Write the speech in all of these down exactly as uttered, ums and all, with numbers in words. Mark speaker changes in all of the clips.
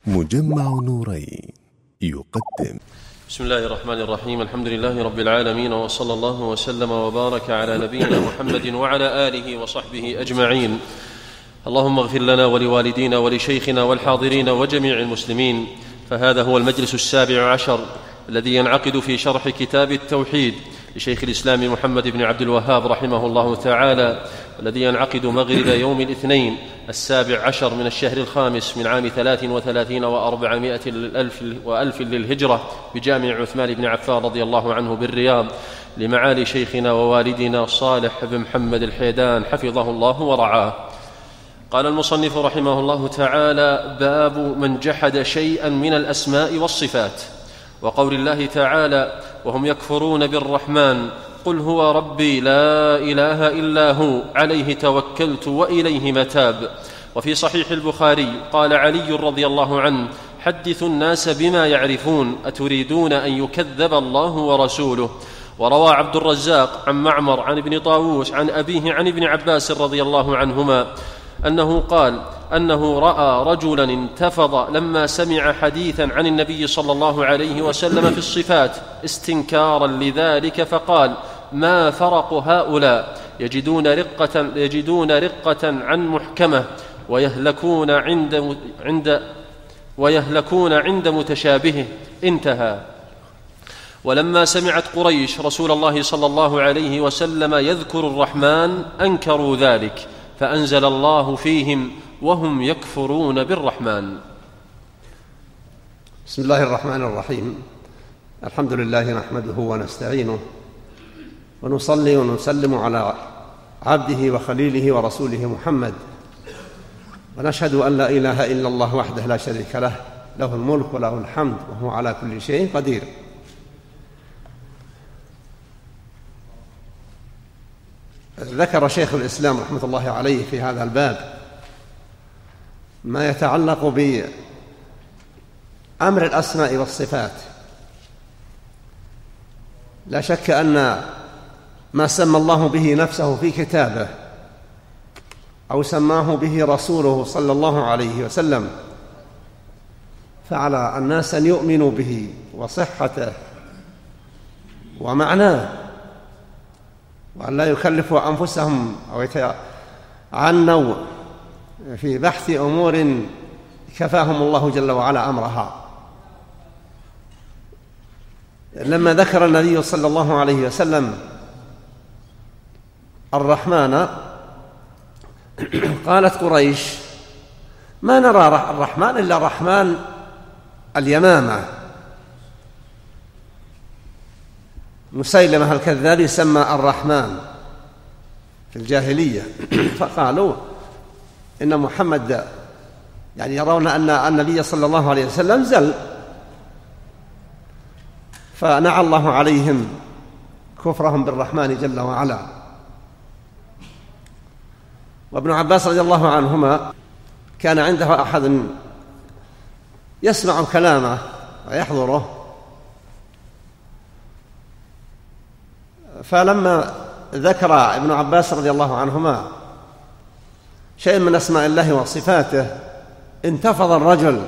Speaker 1: مجمع نورين يقدم.
Speaker 2: بسم الله الرحمن الرحيم. الحمد لله رب العالمين، وصلى الله وسلم وبارك على نبينا محمد وعلى آله وصحبه أجمعين. اللهم اغفر لنا ولوالدينا ولشيخنا والحاضرين وجميع المسلمين. فهذا هو المجلس السابع عشر الذي ينعقد في شرح كتاب التوحيد لشيخ الإسلام محمد بن عبد الوهاب رحمه الله تعالى، الذي ينعقد مغرب يوم الاثنين السابع عشر من الشهر الخامس من عام ثلاث وثلاثين وأربعمائة وألف للهجرة بجامع عثمان بن عفان رضي الله عنه بالرياض، لمعالي شيخنا ووالدنا صالح بن محمد الحيدان حفظه الله ورعاه. قال المصنف رحمه الله تعالى: باب من جحد شيئا من الأسماء والصفات. وقول الله تعالى: وهم يكفرون بالرحمن قل هو ربي لا إله إلا هو عليه توكلت وإليه متاب. وفي صحيح البخاري قال علي رضي الله عنه: حدثوا الناس بما يعرفون أتريدون أن يكذب الله ورسوله. وروى عبد الرزاق عن معمر عن ابن طاووس عن أبيه عن ابن عباس رضي الله عنهما أنه قال أنه رأى رجلا انتفض لما سمع حديثا عن النبي صلى الله عليه وسلم في الصفات استنكارا لذلك، فقال: ما فرق هؤلاء يجدون رقة, يجدون رقة عن محكمة ويهلكون عند, عند, ويهلكون عند متشابهه. انتهى. ولما سمعت قريش رسول الله صلى الله عليه وسلم يذكر الرحمن أنكروا ذلك، فأنزل الله فيهم: وهم يكفرون بالرحمن.
Speaker 3: بسم الله الرحمن الرحيم. الحمد لله نحمده ونستعينه ونصلي ونسلم على عبده وخليله ورسوله محمد، ونشهد أن لا إله إلا الله وحده لا شريك له، له الملك وله الحمد وهو على كل شيء قدير. ذكر شيخ الإسلام رحمة الله عليه في هذا الباب ما يتعلق بأمر الأسماء والصفات. لا شك أن ما سمى الله به نفسه في كتابه أو سماه به رسوله صلى الله عليه وسلم فعلى الناس أن يؤمنوا به وصحته ومعناه، وأن لا يكلفوا أنفسهم أو يتعنوا في بحث أمور كفاهم الله جل وعلا أمرها. لما ذكر النبي صلى الله عليه وسلم الرحمن قالت قريش: ما نرى الرحمن إلا الرحمن اليمامة. مسيلمة الكذاب سمى الرحمن في الجاهلية، فقالوا إن محمد يعني يرون أن النبي صلى الله عليه وسلم زل، فنعى الله عليهم كفرهم بالرحمن جل وعلا. وابن عباس رضي الله عنهما كان عنده أحد يسمع كلامه ويحضره، فلما ذكر ابن عباس رضي الله عنهما شيء من أسماء الله وصفاته انتفض الرجل،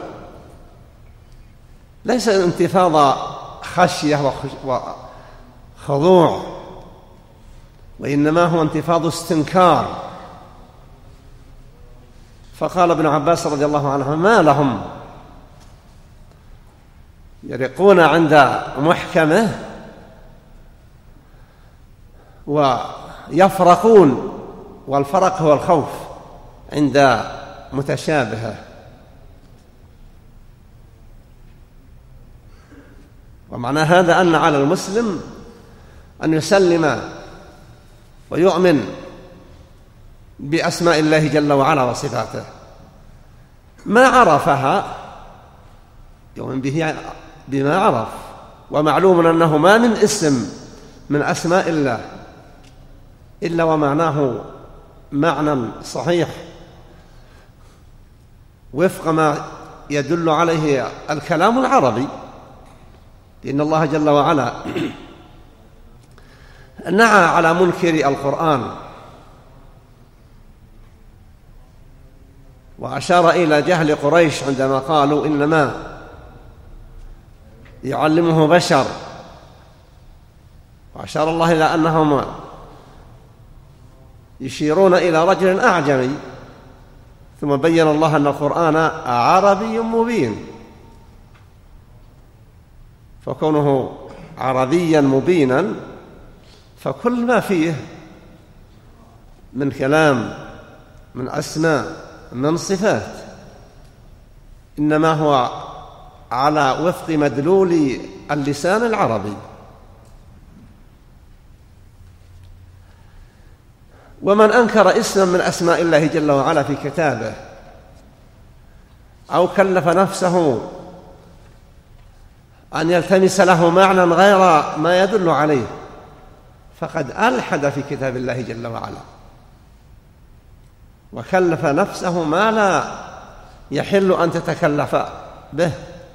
Speaker 3: ليس انتفاض خشية وخضوع، وإنما هو انتفاض استنكار. فقال ابن عباس رضي الله عنه: ما لهم يرقون عند محكمه ويفرقون، والفرق هو الخوف، عند متشابهه. ومعنى هذا أن على المسلم أن يسلم ويؤمن بأسماء الله جل وعلا وصفاته، ما عرفها يؤمن به بما عرف، ومعلوم أنه ما من اسم من أسماء الله إلا ومعناه معنى صحيح وفق ما يدل عليه الكلام العربي، لأن الله جل وعلا نعى على منكر القرآن وأشار إلى جهل قريش عندما قالوا إنما يعلمه بشر، وأشار الله إلى أنهم يشيرون إلى رجل أعجمي، ثم بين الله أن القرآن عربي مبين، فكونه عربيا مبينا فكل ما فيه من كلام، من أسماء، من صفات، إنما هو على وفق مدلول اللسان العربي. ومن أنكر اسما من أسماء الله جل وعلا في كتابه أو كلف نفسه أن يلتمس له معنى غير ما يدل عليه فقد ألحد في كتاب الله جل وعلا، وكلف نفسه ما لا يحل أن تتكلف به.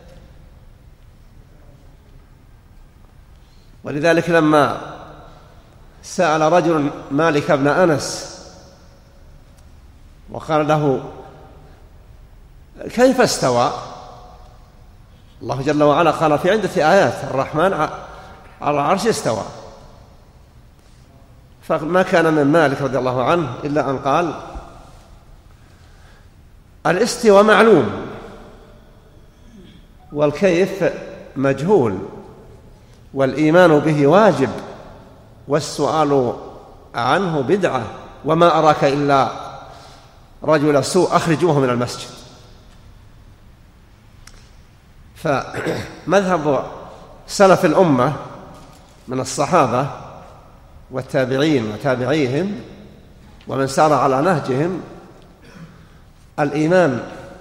Speaker 3: ولذلك لما سأل رجل مالك بن أنس وقال له: كيف استوى؟ الله جل وعلا قال في عدة آيات: الرحمن على العرش استوى. فما كان من مالك رضي الله عنه إلا أن قال: الاستواء معلوم والكيف مجهول والإيمان به واجب والسؤال عنه بدعة وما أراك إلا رجل سوء أخرجوه من المسجد. فمذهب سلف الأمة من الصحابة والتابعين وتابعيهم ومن سار على نهجهم الإيمان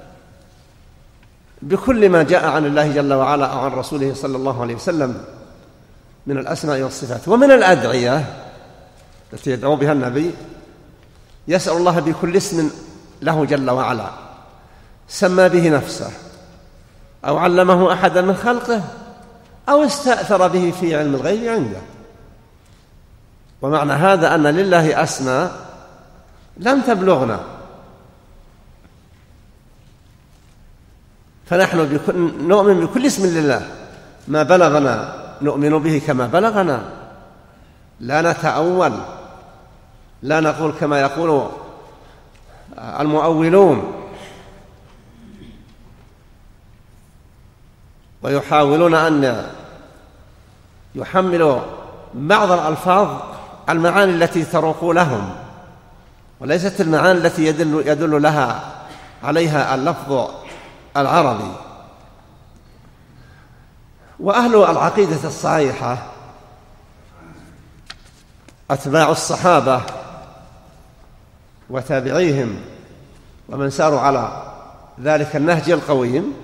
Speaker 3: بكل ما جاء عن الله جل وعلا أو عن رسوله صلى الله عليه وسلم من الأسماء والصفات. ومن الأدعية التي يدعو بها النبي يسأل الله بكل اسم له جل وعلا سمى به نفسه أو علمه أحدا من خلقه أو استأثر به في علم الغيب عنده. ومعنى هذا أن لله أسماء لم تبلغنا، فنحن نؤمن بكل اسم لله، ما بلغنا نؤمن به كما بلغنا، لا نتأول، لا نقول كما يقول المؤولون ويحاولون أن يحملوا بعض الألفاظ المعاني التي تروق لهم وليست المعاني التي يدل, يدل لها عليها اللفظ العربي. وأهل العقيدة الصحيحة أتباع الصحابة وتابعيهم ومن ساروا على ذلك النهج القويم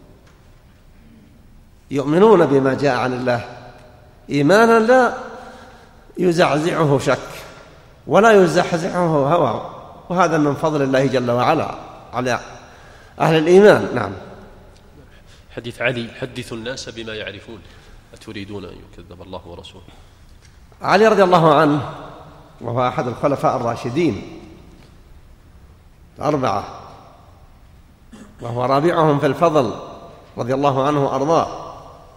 Speaker 3: يؤمنون بما جاء عن الله إيمانا لا يزعزعه شك ولا يزحزحه هوى، وهذا من فضل الله جل وعلا على أهل الإيمان. نعم.
Speaker 2: حديث علي: حدثوا الناس بما يعرفون أتريدون أن يكذب الله ورسوله.
Speaker 3: علي رضي الله عنه وهو أحد الخلفاء الراشدين الأربعة وهو رابعهم في الفضل رضي الله عنه وأرضاه،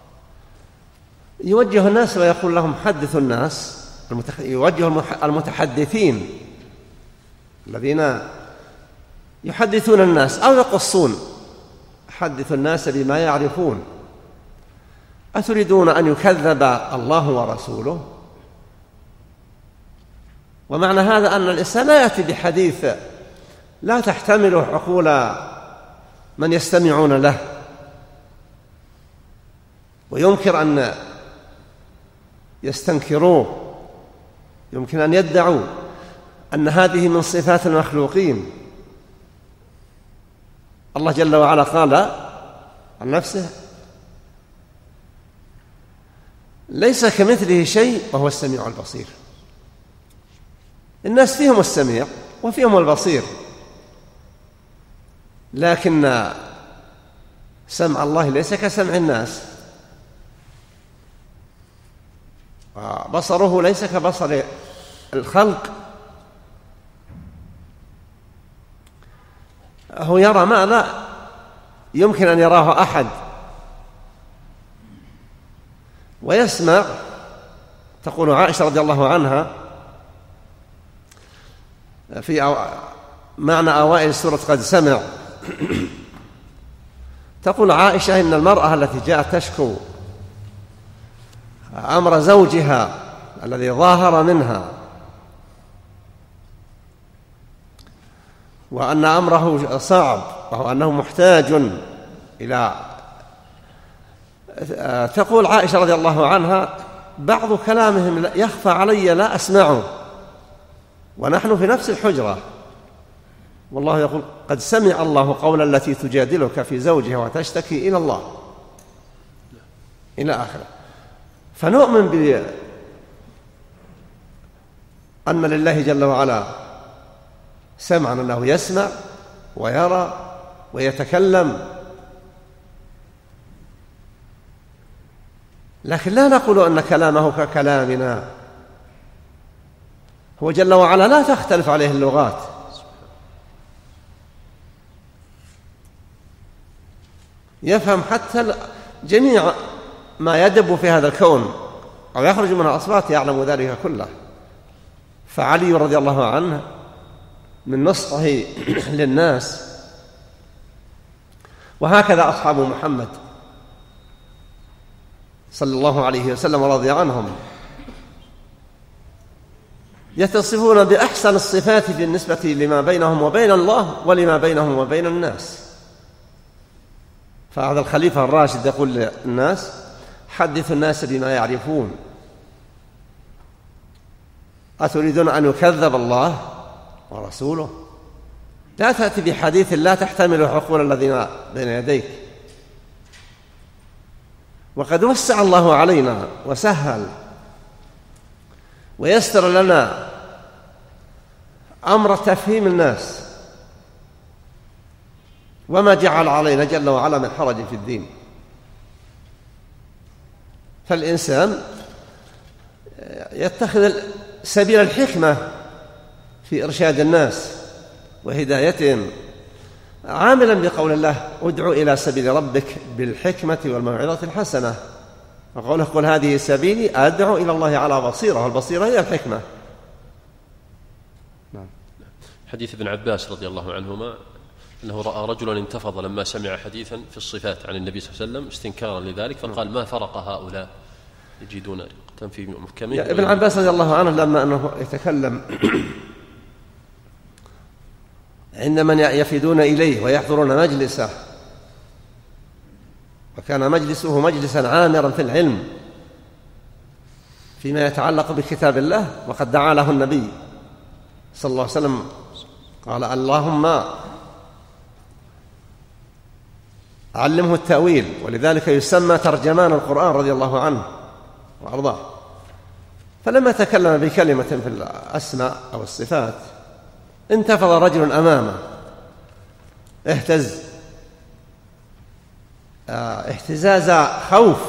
Speaker 3: يوجه الناس ويقول لهم: حدثوا الناس، يوجه المتحدثين الذين يحدثون الناس أو يقصون: حدثوا الناس بما يعرفون أتريدون أن يكذب الله ورسوله؟ ومعنى هذا أن الإنسان لا يأتي بحديث لا تحتمله عقول من يستمعون له، ويمكن أن يستنكروه، يمكن أن يدعوا أن هذه من صفات المخلوقين. الله جل وعلا قال عن نفسه: ليس كمثله شيء وهو السميع البصير. الناس فيهم السميع وفيهم البصير، لكن سمع الله ليس كسمع الناس، وبصره ليس كبصر الخلق. هو يرى ما لا يمكن أن يراه أحد، ويسمع. تقول عائشة رضي الله عنها في أو... معنى أوائل سورة قد سمع، تقول عائشة إن المرأة التي جاءت تشكو أمر زوجها الذي ظاهر منها وأن أمره صعب وهو أنه محتاج إلى، تقول عائشة رضي الله عنها بعض كلامهم يخفى علي لا أسمعه ونحن في نفس الحجرة، والله يقول قد سمع الله قول التي تجادلك في زوجها وتشتكي إلى الله إلى آخره. فنؤمن بأن لله جل وعلا سمعا، أنه يسمع ويرى ويتكلم، لكن لا نقول أن كلامه ككلامنا. هو جل وعلا لا تختلف عليه اللغات، يفهم حتى جميع ما يدب في هذا الكون أو يخرج من الأصوات، يعلم ذلك كله. فعلي رضي الله عنه من نصحه للناس، وهكذا أصحاب محمد صلى الله عليه وسلم ورضي عنهم، يتصفون بأحسن الصفات بالنسبة لما بينهم وبين الله ولما بينهم وبين الناس. فهذا الخليفة الراشد يقول للناس حدثوا الناس بما يعرفون، أتريدون أن يكذب الله ورسوله؟ لا تأتي بحديث لا تحتمل عقول الذين بين يديك. وقد وسع الله علينا وسهل ويسر لنا أمر تفهيم الناس، وما جعل علينا جل وعلا من حرج في الدين. فالإنسان يتخذ سبيل الحكمة في إرشاد الناس وهدايتهم، عاملا بقول الله ادع إلى سبيل ربك بالحكمة والموعظة الحسنة، وقوله قل هذه سبيلي أدعو إلى الله على بصيرة، والبصيرة هي الحكمة.
Speaker 2: نعم. حديث ابن عباس رضي الله عنهما أنه رأى رجلا انتفض لما سمع حديثا في الصفات عن النبي صلى الله عليه وسلم استنكارا لذلك، فقال ما فرق هؤلاء يجدون رقة في محكمه.
Speaker 3: ابن عباس رضي الله عنه لما أنه يتكلم عند من يفدون إليه ويحضرون مجلسه، وكان مجلسه مجلسا عامرا في العلم فيما يتعلق بكتاب الله، وقد دعا له النبي صلى الله عليه وسلم قال اللهم علمه التأويل، ولذلك يسمى ترجمان القرآن رضي الله عنه وأرضاه. فلما تكلم بكلمة في الأسماء أو الصفات انتفض رجل أمامه اهتز اهتزاز خوف،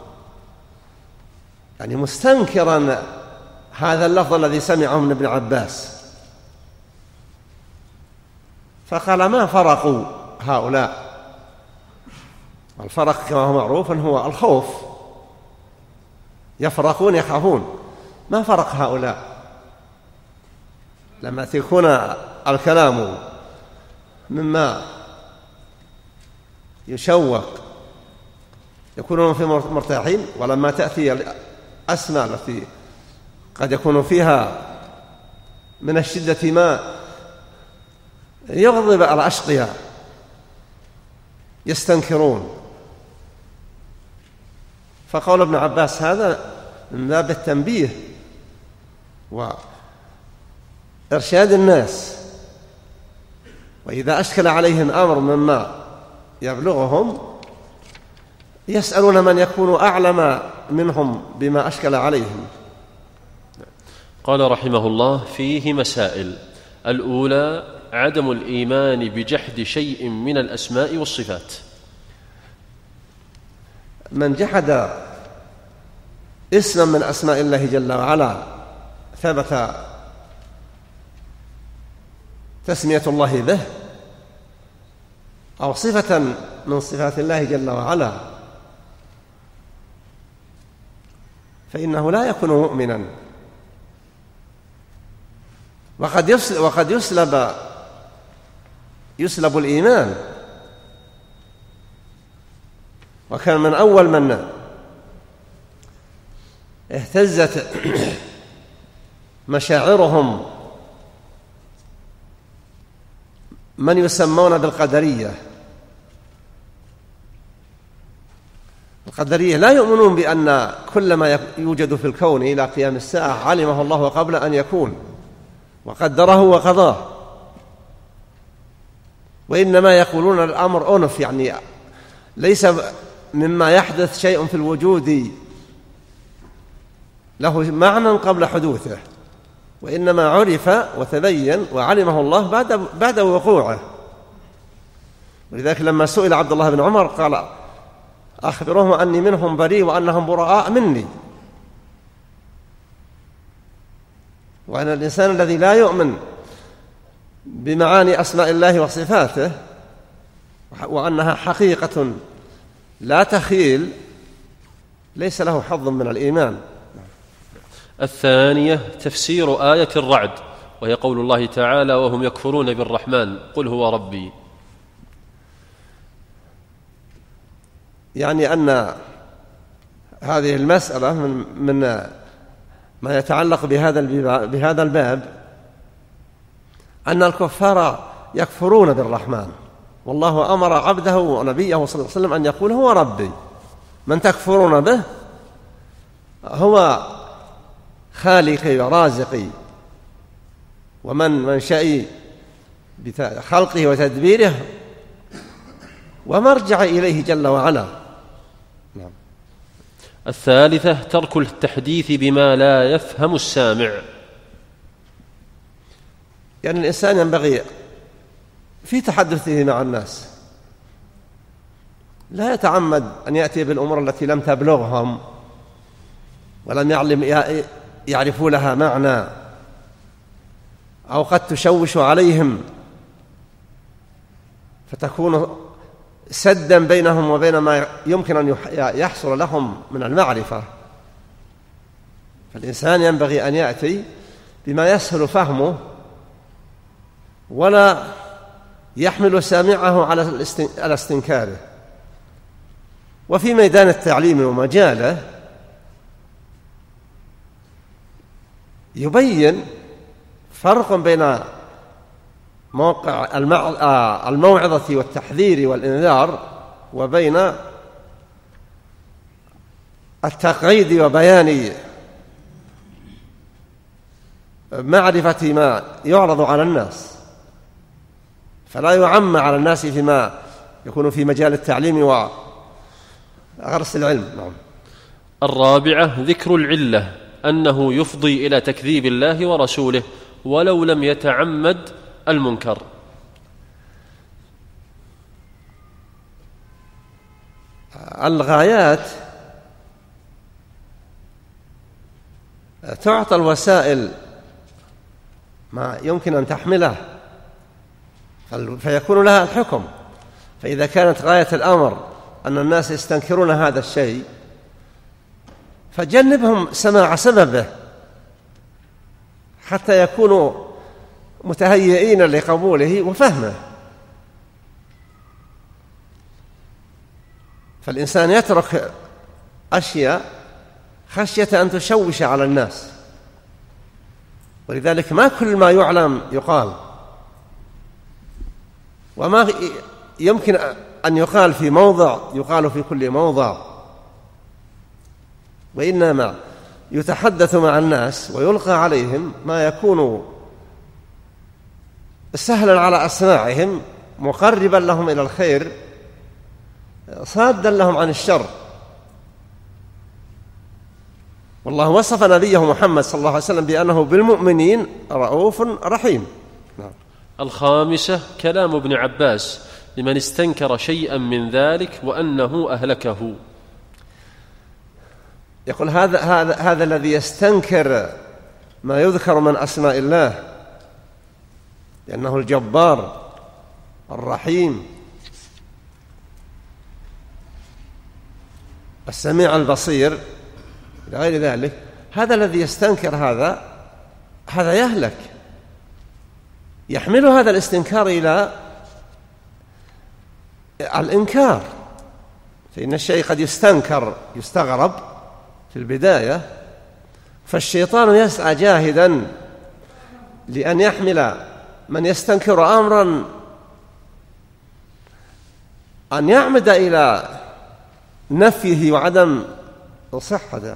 Speaker 3: يعني مستنكرا هذا اللفظ الذي سمعه من ابن عباس، فقال ما فرقوا هؤلاء؟ الفرق كما هو معروف هو الخوف، يفرقون يخافون، ما فرق هؤلاء؟ لما يكون الكلام مما يشوق يكونون في مرتاحين، ولما تأتي الأسماء التي قد يكون فيها من الشدة ما يغضب الأشقياء يستنكرون. فقول ابن عباس هذا من باب التنبيه وإرشاد الناس، وإذا أشكل عليهم أمر مما يبلغهم يسألون من يكون أعلم منهم بما أشكل عليهم.
Speaker 2: قال رحمه الله فيه مسائل. الأولى عدم الإيمان بجحد شيء من الأسماء والصفات.
Speaker 3: من جحد اسما من أسماء الله جل وعلا ثبت تسمية الله به، أو صفة من صفات الله جل وعلا فإنه لا يكون مؤمنا، وقد يسلب, وقد يسلب يسلب الإيمان. وكان من أول من اهتزت مشاعرهم من يسمون بالقدرية. القدرية لا يؤمنون بأن كل ما يوجد في الكون إلى قيام الساعة علمه الله قبل أن يكون وقدره وقضاه، وإنما يقولون الأمر أنف، يعني ليس مما يحدث شيء في الوجود له معنى قبل حدوثه، وإنما عرف وتبين وعلمه الله بعد بعد وقوعه. ولذلك لما سئل عبد الله بن عمر قال: أخبرهم أني منهم بريء وأنهم براء مني. وأن الإنسان الذي لا يؤمن بمعاني أسماء الله وصفاته وأنها حقيقة لا تخيل ليس له حظ من الإيمان.
Speaker 2: الثانية تفسير آية الرعد، وهي قول الله تعالى: وهم يكفرون بالرحمن قل هو ربي.
Speaker 3: يعني أن هذه المسألة من, من ما يتعلق بهذا بهذا الباب أن الكفار يكفرون بالرحمن، والله أمر عبده ونبيه صلى الله عليه وسلم أن يقول هو ربي. من تكفرون به هو خالقي ورازقي ومن منشئي بخلقه وتدبيره ومرجع إليه جل وعلا. نعم.
Speaker 2: الثالثة ترك التحديث بما لا يفهم السامع.
Speaker 3: يعني الإنسان ينبغي في تحدثه مع الناس لا يتعمد أن يأتي بالأمور التي لم تبلغهم ولم يعلم يعرفوا لها معنى أو قد تشوش عليهم فتكون سدا بينهم وبين ما يمكن أن يحصل لهم من المعرفة. فالإنسان ينبغي أن يأتي بما يسهل فهمه ولا يحمل سامعه على استنكاره. وفي ميدان التعليم ومجاله يبين فرق بين موقع الموعظة والتحذير والإنذار وبين التقعيد وبيان معرفة ما يعرض على الناس، فلا يعم على الناس فيما يكون في مجال التعليم وغرس العلم. نعم.
Speaker 2: الرابعة ذكر العلة، أنه يفضي إلى تكذيب الله ورسوله ولو لم يتعمد المنكر.
Speaker 3: الغايات تعطى الوسائل ما يمكن أن تحمله فيكون لها الحكم. فإذا كانت غاية الأمر أن الناس يستنكرون هذا الشيء فجنبهم سماع سببه حتى يكونوا متهيئين لقبوله وفهمه. فالإنسان يترك أشياء خشية أن تشوش على الناس، ولذلك ما كل ما يعلم يقال، وما يمكن أن يقال في موضع يقال في كل موضع، وإنما يتحدث مع الناس ويلقى عليهم ما يكون سهلا على أسماعهم مقربا لهم إلى الخير صادا لهم عن الشر. والله وصف نبيه محمد صلى الله عليه وسلم بأنه بالمؤمنين رؤوف رحيم. نعم.
Speaker 2: الخامسة كلام ابن عباس لمن استنكر شيئا من ذلك وأنه أهلكه.
Speaker 3: يقول هذا هذا هذا الذي يستنكر ما يذكر من أسماء الله لأنه الجبار الرحيم السميع البصير إلى غير ذلك، هذا الذي يستنكر هذا هذا يهلك، يحمل هذا الاستنكار إلى الإنكار. فإن الشيء قد يستنكر يستغرب في البداية، فالشيطان يسعى جاهدا لأن يحمل من يستنكر أمرا أن يعمد إلى نفيه وعدم صحته.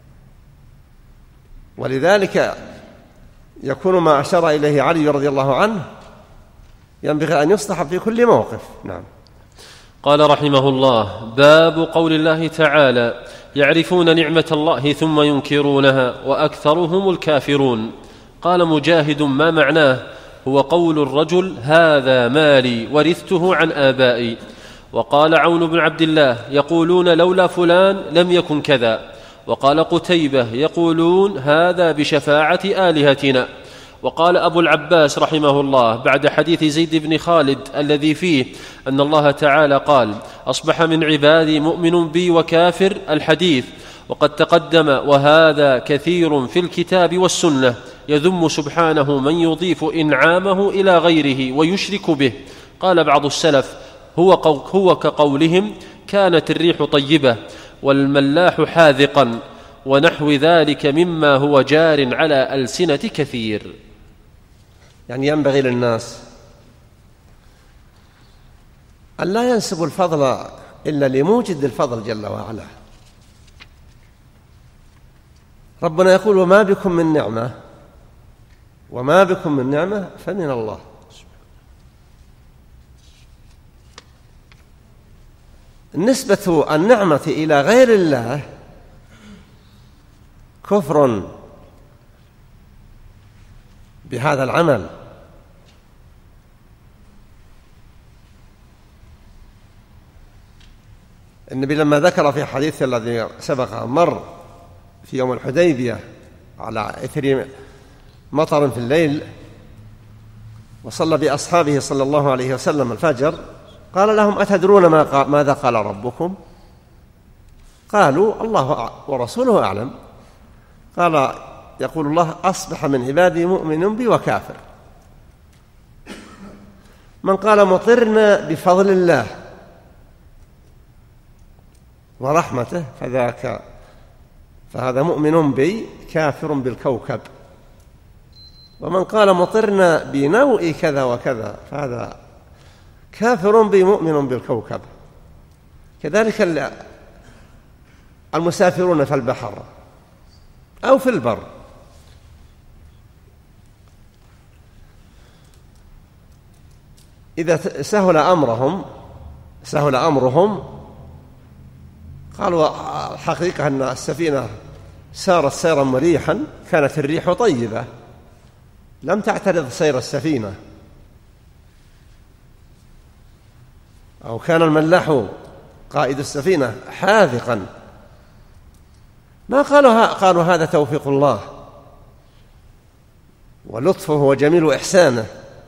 Speaker 3: ولذلك يكون ما أشار إليه علي رضي الله عنه ينبغي أن يصلح في كل موقف. نعم.
Speaker 2: قال رحمه الله: باب قول الله تعالى: يعرفون نعمة الله ثم ينكرونها وأكثرهم الكافرون. قال مجاهد: ما معناه؟ هو قول الرجل: هذا مالي ورثته عن آبائي. وقال عون بن عبد الله: يقولون لولا فلان لم يكن كذا. وقال قتيبة: يقولون هذا بشفاعة آلهتنا. وقال أبو العباس رحمه الله بعد حديث زيد بن خالد الذي فيه أن الله تعالى قال: أصبح من عبادي مؤمن بي وكافر، الحديث. وقد تقدم وهذا كثير في الكتاب والسنة، يذم سبحانه من يضيف إنعامه إلى غيره ويشرك به. قال بعض السلف: هو, هو كقولهم: كانت الريح طيبة والملاح حاذقا، ونحو ذلك مما هو جار على ألسنة كثير.
Speaker 3: يعني ينبغي للناس أن لا ينسبوا الفضل إلا لموجد الفضل جل وعلا. ربنا يقول: وما بكم من نعمة وما بكم من نعمة فمن الله. نسبة النعمة إلى غير الله كفر بهذا العمل. النبي لما ذكر في حديث الذي سبق مر في يوم الحديبية على إثر مطر في الليل، وصلى بأصحابه صلى الله عليه وسلم الفجر، قال لهم: أتدرون ماذا قال ربكم؟ قالوا: الله ورسوله أعلم. قال: يقول الله: أصبح من عبادي مؤمن بي وكافر. من قال مطرنا بفضل الله ورحمته فذاك فهذا مؤمن بي كافر بالكوكب. ومن قال مطرنا بنوء كذا وكذا فهذا كافر بي مؤمن بالكوكب. كذلك المسافرون في البحر أو في البر، إذا سهل أمرهم سهل أمرهم قالوا: الحقيقة أن السفينة سارت سيرا مريحا، كانت الريح طيبة لم تعترض سير السفينة، أو كان الملاح قائد السفينة حاذقا، ما قالوا قالوا هذا توفيق الله ولطفه وجميل إحسانه،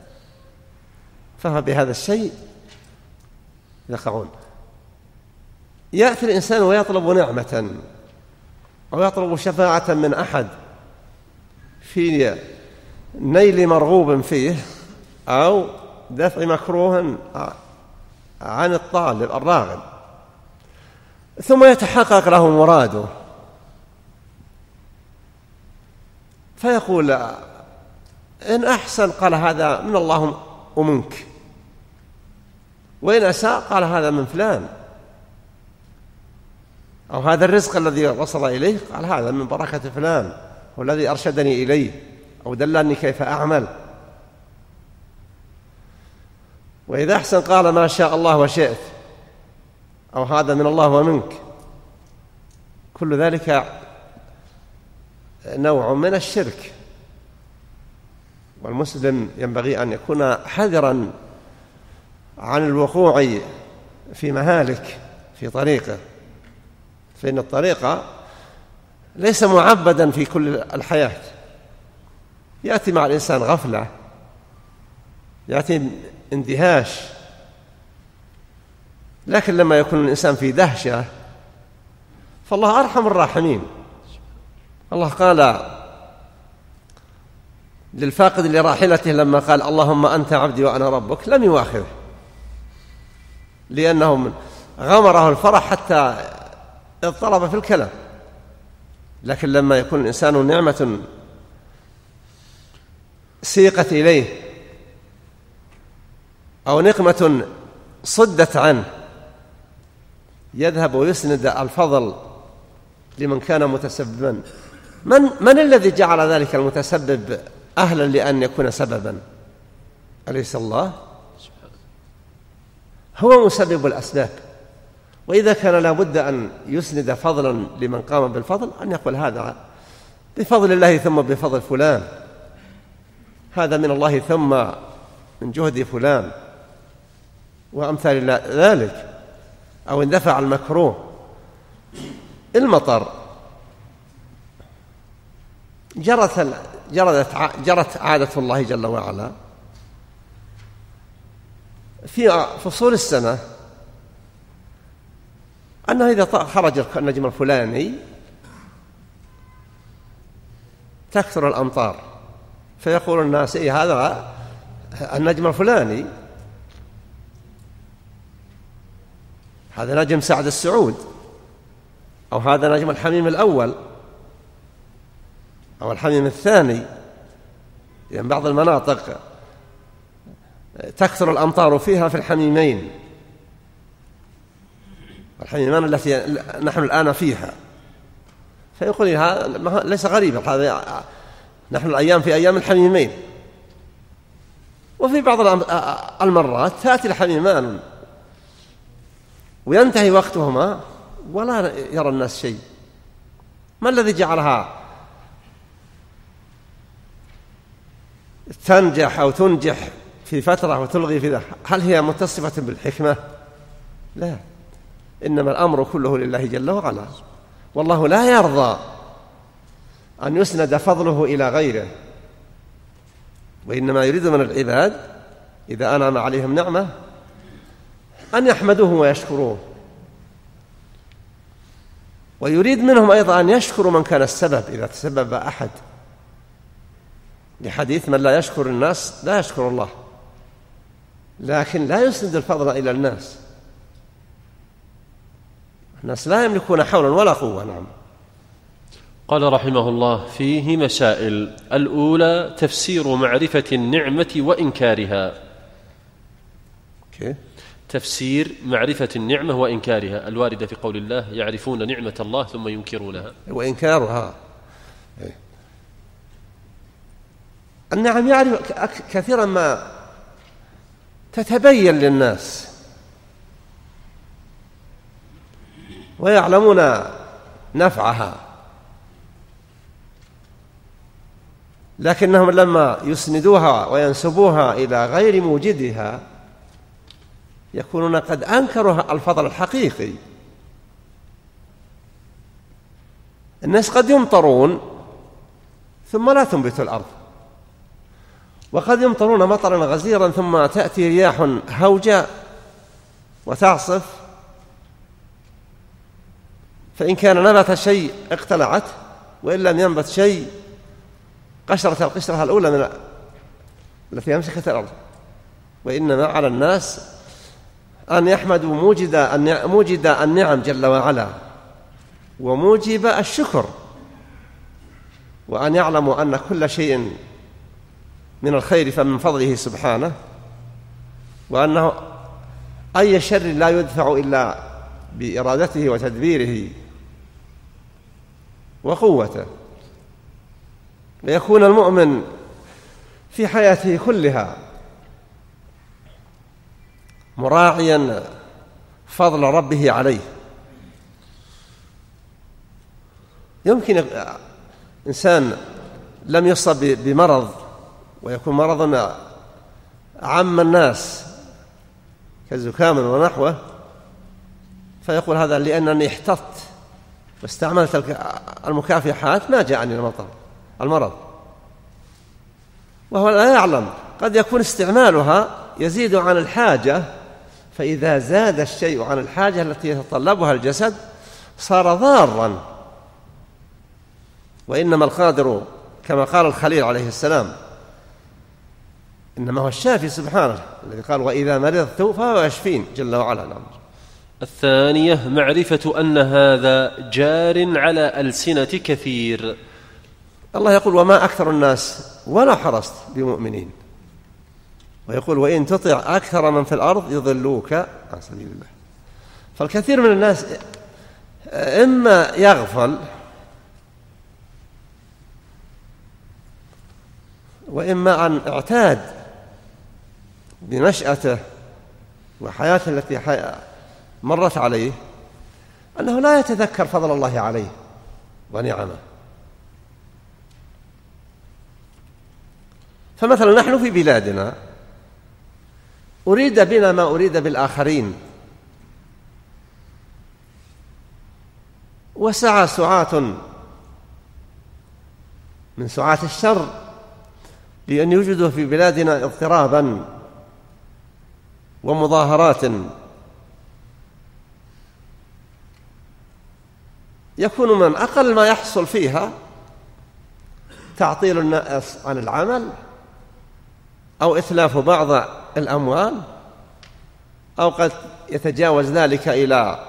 Speaker 3: فبهذا الشيء يقعون. يأتي الإنسان ويطلب نعمة أو يطلب شفاعة من أحد في نيل مرغوب فيه أو دفع مكروه عن الطالب الراغب، ثم يتحقق له مراده، فيقول: إن أحسن قال هذا من الله ومنك، وإن أساء قال هذا من فلان، أو هذا الرزق الذي وصل إليه قال هذا من بركة فلان والذي أرشدني إليه أو دلني كيف أعمل. وإذا أحسن قال ما شاء الله وشئت، أو هذا من الله ومنك. كل ذلك نوع من الشرك، والمسلم ينبغي أن يكون حذرا عن الوقوع في مهالك في طريقه، فإن الطريقة ليس معبدا في كل الحياة. يأتي مع الإنسان غفلة، يأتي اندهاش، لكن لما يكون الإنسان في دهشة فالله أرحم الراحمين. الله قال للفاقد لراحلته لما قال اللهم أنت عبدي وأنا ربك لم يؤاخذه، لأنه غمره الفرح حتى اضطرب في الكلام. لكن لما يكون الإنسان نعمة سيقت إليه أو نقمة صدت عنه يذهب ويسند الفضل لمن كان متسببا. من, من الذي جعل ذلك المتسبب أهلا لأن يكون سببا؟ أليس الله؟ هو مسبب الأسباب. وإذا كان لابد أن يسند فضلا لمن قام بالفضل أن يقول هذا بفضل الله ثم بفضل فلان، هذا من الله ثم من جهد فلان وأمثال ذلك. أو اندفع المكروه. المطر جرت جرت جرت عادة الله جل وعلا في فصول السنة أنه إذا خرج النجم الفلاني تكثر الأمطار، فيقول الناس إيه هذا النجم الفلاني، هذا نجم سعد السعود، أو هذا نجم الحميم الأول أو الحميم الثاني. لأن يعني بعض المناطق تكثر الأمطار فيها في الحميمين، الحميمان التي نحن الآن فيها، فيقول هذا ليس غريبا، هذا نحن الأيام في أيام الحميمين. وفي بعض المرات تأتي الحميمان وينتهي وقتهما ولا يرى الناس شيء. ما الذي جعلها تنجح أو تنجح في فترة وتلغي في ذا؟ هل هي متصفة بالحكمة؟ لا، إنما الأمر كله لله جل وعلا، والله لا يرضى أن يسند فضله إلى غيره، وإنما يريد من العباد إذا أنعم عليهم نعمة أن يحمدوه ويشكروه، ويريد منهم أيضا أن يشكروا من كان السبب إذا تسبب أحد، لحديث من لا يشكر الناس لا يشكر الله. لكن لا يسند الفضل إلى الناس، الناس لا يملكون حولا ولا قوة. نعم.
Speaker 2: قال رحمه الله: فيه مسائل. الأولى تفسير معرفة النعمة وإنكارها.
Speaker 3: okay.
Speaker 2: تفسير معرفة النعمة وإنكارها الواردة في قول الله: يعرفون نعمة الله ثم ينكرونها.
Speaker 3: وإنكارها النعم يعرف كثيرا ما تتبين للناس ويعلمون نفعها، لكنهم لما يسندوها وينسبوها إلى غير موجدها يكونون قد أنكروا الفضل الحقيقي. الناس قد يمطرون ثم لا تنبت الأرض، وقد يمطرون مطرا غزيرا ثم تأتي رياح هوجاء وتعصف، فإن كان نبت شيء اقتلعت، وإن لم ينبت شيء قشرت القشرة الأولى من التي أمسكت الأرض. وإنما على الناس أن يحمدوا موجد موجد النعم جل وعلا وموجب الشكر، وأن يعلموا أن كل شيء من الخير فمن فضله سبحانه، وأنه أي شر لا يدفع إلا بإرادته وتدبيره وقوته. ليكون المؤمن في حياته كلها مراعيا فضل ربه عليه. يمكن إنسان لم يصب بمرض ويكون مرضا عم الناس كالزكام ونحوه، فيقول هذا لأنني احتطت واستعملت المكافحات ما جاءني المطر المرض، وهو لا يعلم قد يكون استعمالها يزيد عن الحاجة، فإذا زاد الشيء عن الحاجة التي يتطلبها الجسد صار ضارا. وإنما القادر كما قال الخليل عليه السلام إنما هو الشافي سبحانه، الذي قال وإذا مرضت فهو يشفين جل وعلا. نعم.
Speaker 2: الثانية معرفة أن هذا جار على ألسنة كثير.
Speaker 3: الله يقول وما أكثر الناس ولا حرصت بمؤمنين، ويقول وإن تطع أكثر من في الأرض يضلوك عن سبيل الله. فالكثير من الناس إما يغفل وإما أن اعتاد بنشأته وحياته التي مرت عليه أنه لا يتذكر فضل الله عليه ونعمه. فمثلا نحن في بلادنا أريد بنا ما أريد بالآخرين، وسعى سعاة من سعاة الشر لأن يوجدوا في بلادنا اضطرابا ومظاهرات يكون من أقل ما يحصل فيها تعطيل الناس عن العمل أو إتلاف بعض الأموال، أو قد يتجاوز ذلك إلى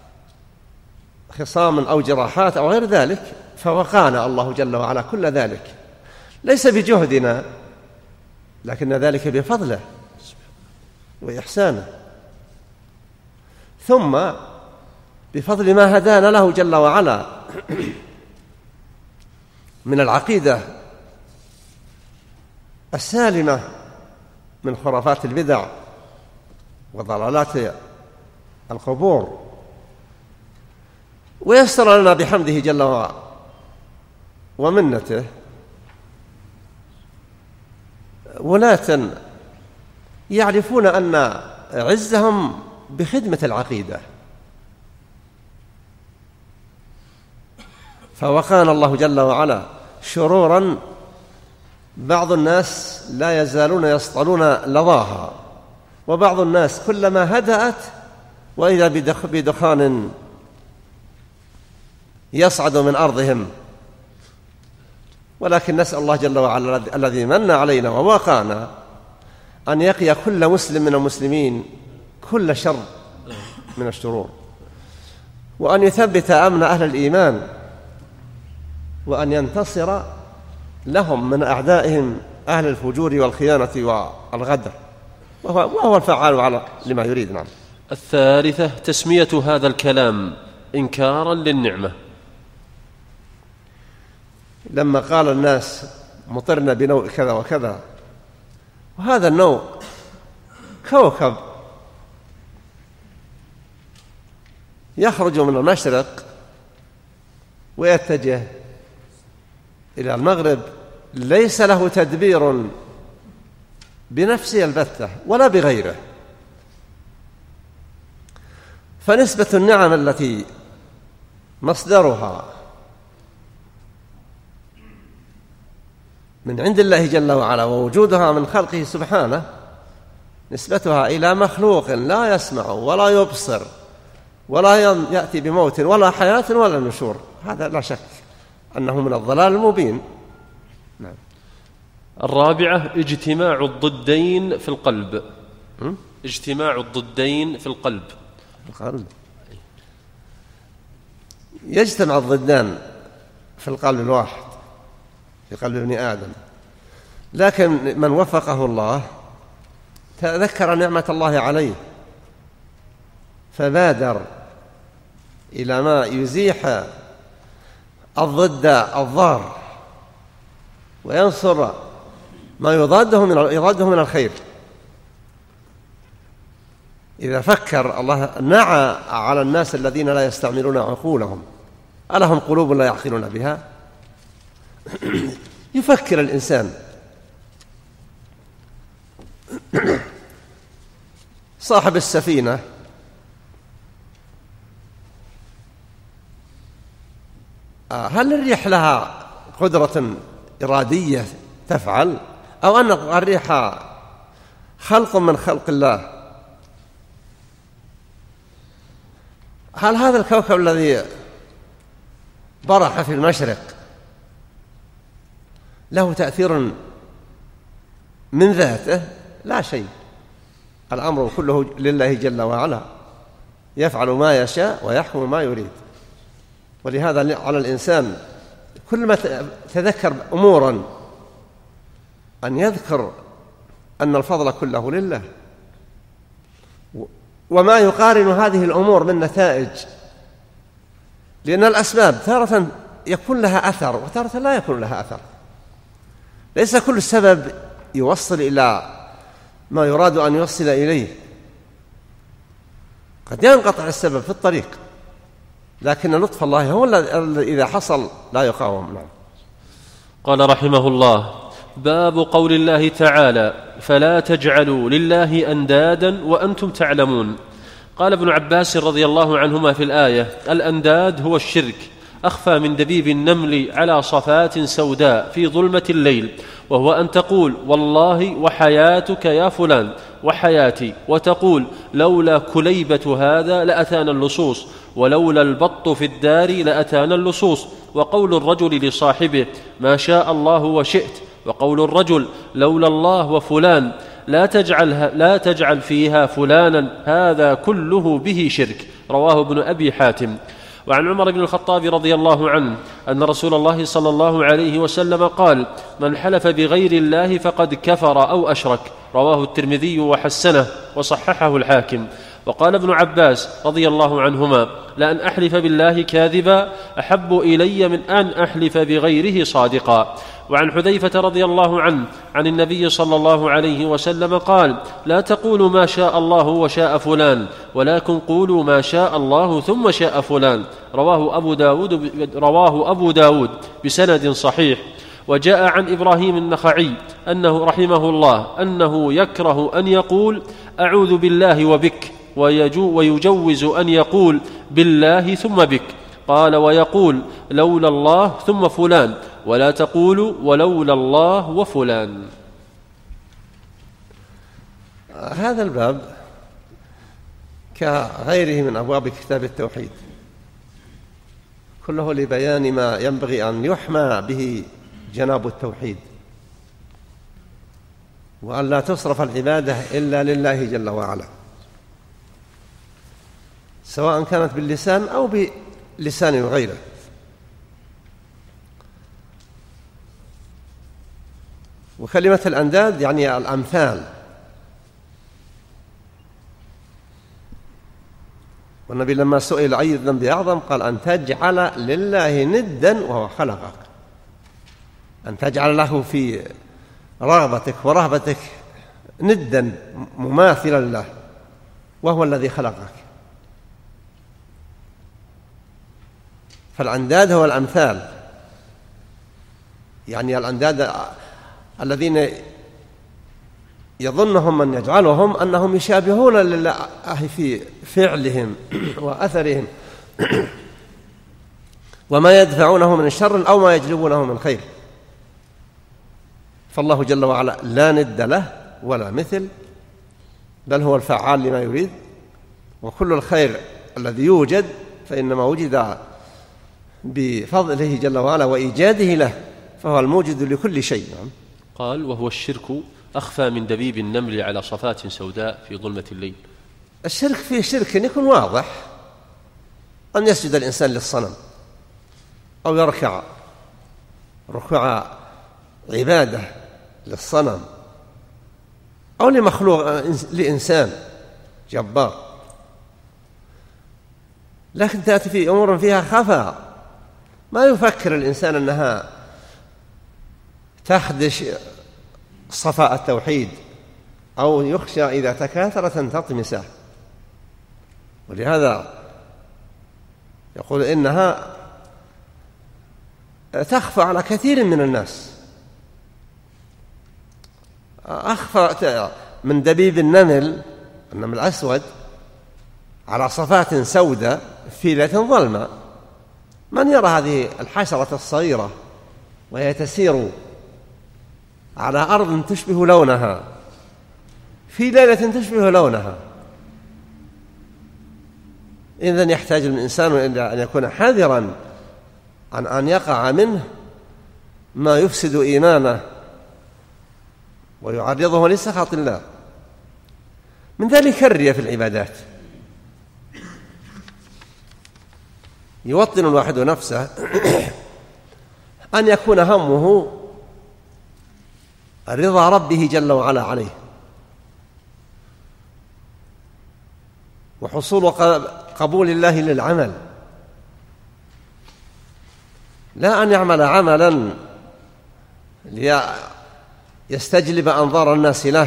Speaker 3: خصام أو جراحات أو غير ذلك. فوقانا الله جل وعلا كل ذلك، ليس بجهدنا لكن ذلك بفضله وإحسانه، ثم بفضل ما هدانا له جل وعلا من العقيدة السالمة من خرافات البدع وضلالات القبور، ويسر لنا بحمده جل وعلا ومنته ولاة يعرفون أن عزهم بخدمة العقيدة. فوقانا الله جل وعلا شرورا بعض الناس لا يزالون يسطلون لظاها، وبعض الناس كلما هدأت وإذا بدخان يصعد من أرضهم. ولكن نسأل الله جل وعلا الذي من علينا ووقانا أن يقي كل مسلم من المسلمين كل شر من الشرور، وأن يثبت أمن أهل الإيمان، وأن ينتصر لهم من أعدائهم أهل الفجور والخيانة والغدر، وهو, وهو الفعال على لما يريد. نعم.
Speaker 2: الثالثة تسمية هذا الكلام إنكارا للنعمة.
Speaker 3: لما قال الناس مطرنا بنوع كذا وكذا، وهذا النوع كوكب يخرج من المشرق ويتجه إلى المغرب، ليس له تدبير بنفسه البتة ولا بغيره. فنسبة النعم التي مصدرها من عند الله جل وعلا ووجودها من خلقه سبحانه، نسبتها إلى مخلوق لا يسمع ولا يبصر ولا يأتي بموت ولا حياة ولا نشور، هذا لا شك أنه من الضلال المبين. نعم.
Speaker 2: الرابعة اجتماع الضدين في القلب. م? اجتماع الضدين في القلب.
Speaker 3: القلب يجتمع الضدان في القلب الواحد، في قلب ابن آدم، لكن من وفقه الله تذكر نعمة الله عليه فبادر إلى ما يزيح الضد الضار وينصر ما يضاده من يضاده من الخير. إذا فكر الله نعى على الناس الذين لا يستعملون عقولهم، ألهم قلوب لا يعقلون بها؟ يفكر الإنسان. صاحب السفينة هل الريح لها قدرة إرادية تفعل، أو أن الريح خلق من خلق الله؟ هل هذا الكوكب الذي برح في المشرق له تأثير من ذاته؟ لا شيء. الأمر كله لله جل وعلا، يفعل ما يشاء ويحكم ما يريد. ولهذا على الإنسان كل ما تذكر أمورا أن يذكر أن الفضل كله لله، وما يقارن هذه الأمور من نتائج، لأن الأسباب تارة يكون لها أثر وتارة لا يكون لها أثر. ليس كل سبب يوصل إلى ما يراد أن يوصل إليه، قد ينقطع السبب في الطريق، لكن لطف الله هو الذي إذا حصل لا يقاوم. نعم.
Speaker 2: قال رحمه الله: باب قول الله تعالى: فلا تجعلوا لله أندادا وأنتم تعلمون. قال ابن عباس رضي الله عنهما في الآية: الأنداد هو الشرك، أخفى من دبيب النمل على صفات سوداء في ظلمة الليل، وهو أن تقول والله وحياتك يا فلان وحياتي، وتقول لولا كليبة هذا لأتانا اللصوص، ولولا البط في الدار لأتانا اللصوص. وقول الرجل لصاحبه ما شاء الله وشئت، وقول الرجل لولا الله وفلان لا تجعل, لا تجعل فيها فلانا، هذا كله به شرك. رواه ابن أبي حاتم. وعن عمر بن الخطاب رضي الله عنه أن رسول الله صلى الله عليه وسلم قال: من حلف بغير الله فقد كفر أو أشرك. رواه الترمذي وحسنه وصححه الحاكم. وقال ابن عباس رضي الله عنهما: لأن أحلف بالله كاذبا أحب إلي من أن أحلف بغيره صادقا. وعن حذيفة رضي الله عنه عن النبي صلى الله عليه وسلم قال: لا تقولوا ما شاء الله وشاء فلان، ولكن قولوا ما شاء الله ثم شاء فلان. رواه أبو داود, رواه أبو داود بسند صحيح. وجاء عن إبراهيم النخعي أنه رحمه الله أنه يكره أن يقول أعوذ بالله وبك، ويجوز أن يقول بالله ثم بك. قال: ويقول لولا الله ثم فلان، ولا تقولوا ولولا الله وفلان.
Speaker 3: هذا الباب كغيره من أبواب كتاب التوحيد كله لبيان ما ينبغي أن يحمى به جناب التوحيد، وأن لا تصرف العبادة إلا لله جل وعلا، سواء كانت باللسان أو بلسان غيره. وكلمة الأنداد يعني الأمثال، والنبي لما سئل أي الذنب أعظم قال: أن تجعل لله ندا وهو خلقك، أن تجعل له في رغبتك ورهبتك ندا مماثلا له وهو الذي خلقك. فالأنداد هو الأمثال، يعني الأنداد الذين يظنهم من يجعلهم أنهم يشابهون لله في فعلهم وأثرهم وما يدفعونه من الشر أو ما يجلبونه من خير. فالله جل وعلا لا ند له ولا مثل، بل هو الفعال لما يريد، وكل الخير الذي يوجد فإنما وجد بفضله جل وعلا وإيجاده له، فهو الموجد لكل شيء.
Speaker 2: قال: وهو الشرك أخفى من دبيب النمل على صفات سوداء في ظلمة الليل.
Speaker 3: الشرك فيه شرك يكون واضح، أن يسجد الإنسان للصنم أو يركع ركوع عبادة للصنم أو لمخلوق لإنسان جبار، لكن تأتي في أمور فيها خفاء ما يفكر الإنسان أنها تخدش صفاء التوحيد أو يخشى إذا تكاثرت أن تطمسه. ولهذا يقول إنها تخفى على كثير من الناس، أخفى من دبيب النمل، النمل الأسود، على صفات سوداء في ليلة ظلمة. من يرى هذه الحشرة الصغيرة وهي تسير على أرض تشبه لونها في ليلة تشبه لونها؟ إذن يحتاج الإنسان إلى أن يكون حذرا عن أن يقع منه ما يفسد إيمانه ويعرضه لسخط الله، من ذلك الرياء في العبادات. يوطن الواحد نفسه أن يكون همه رضا ربه جل وعلا عليه، وحصول قبول الله للعمل، لا أن يعمل عملا ليستجلب أنظار الناس له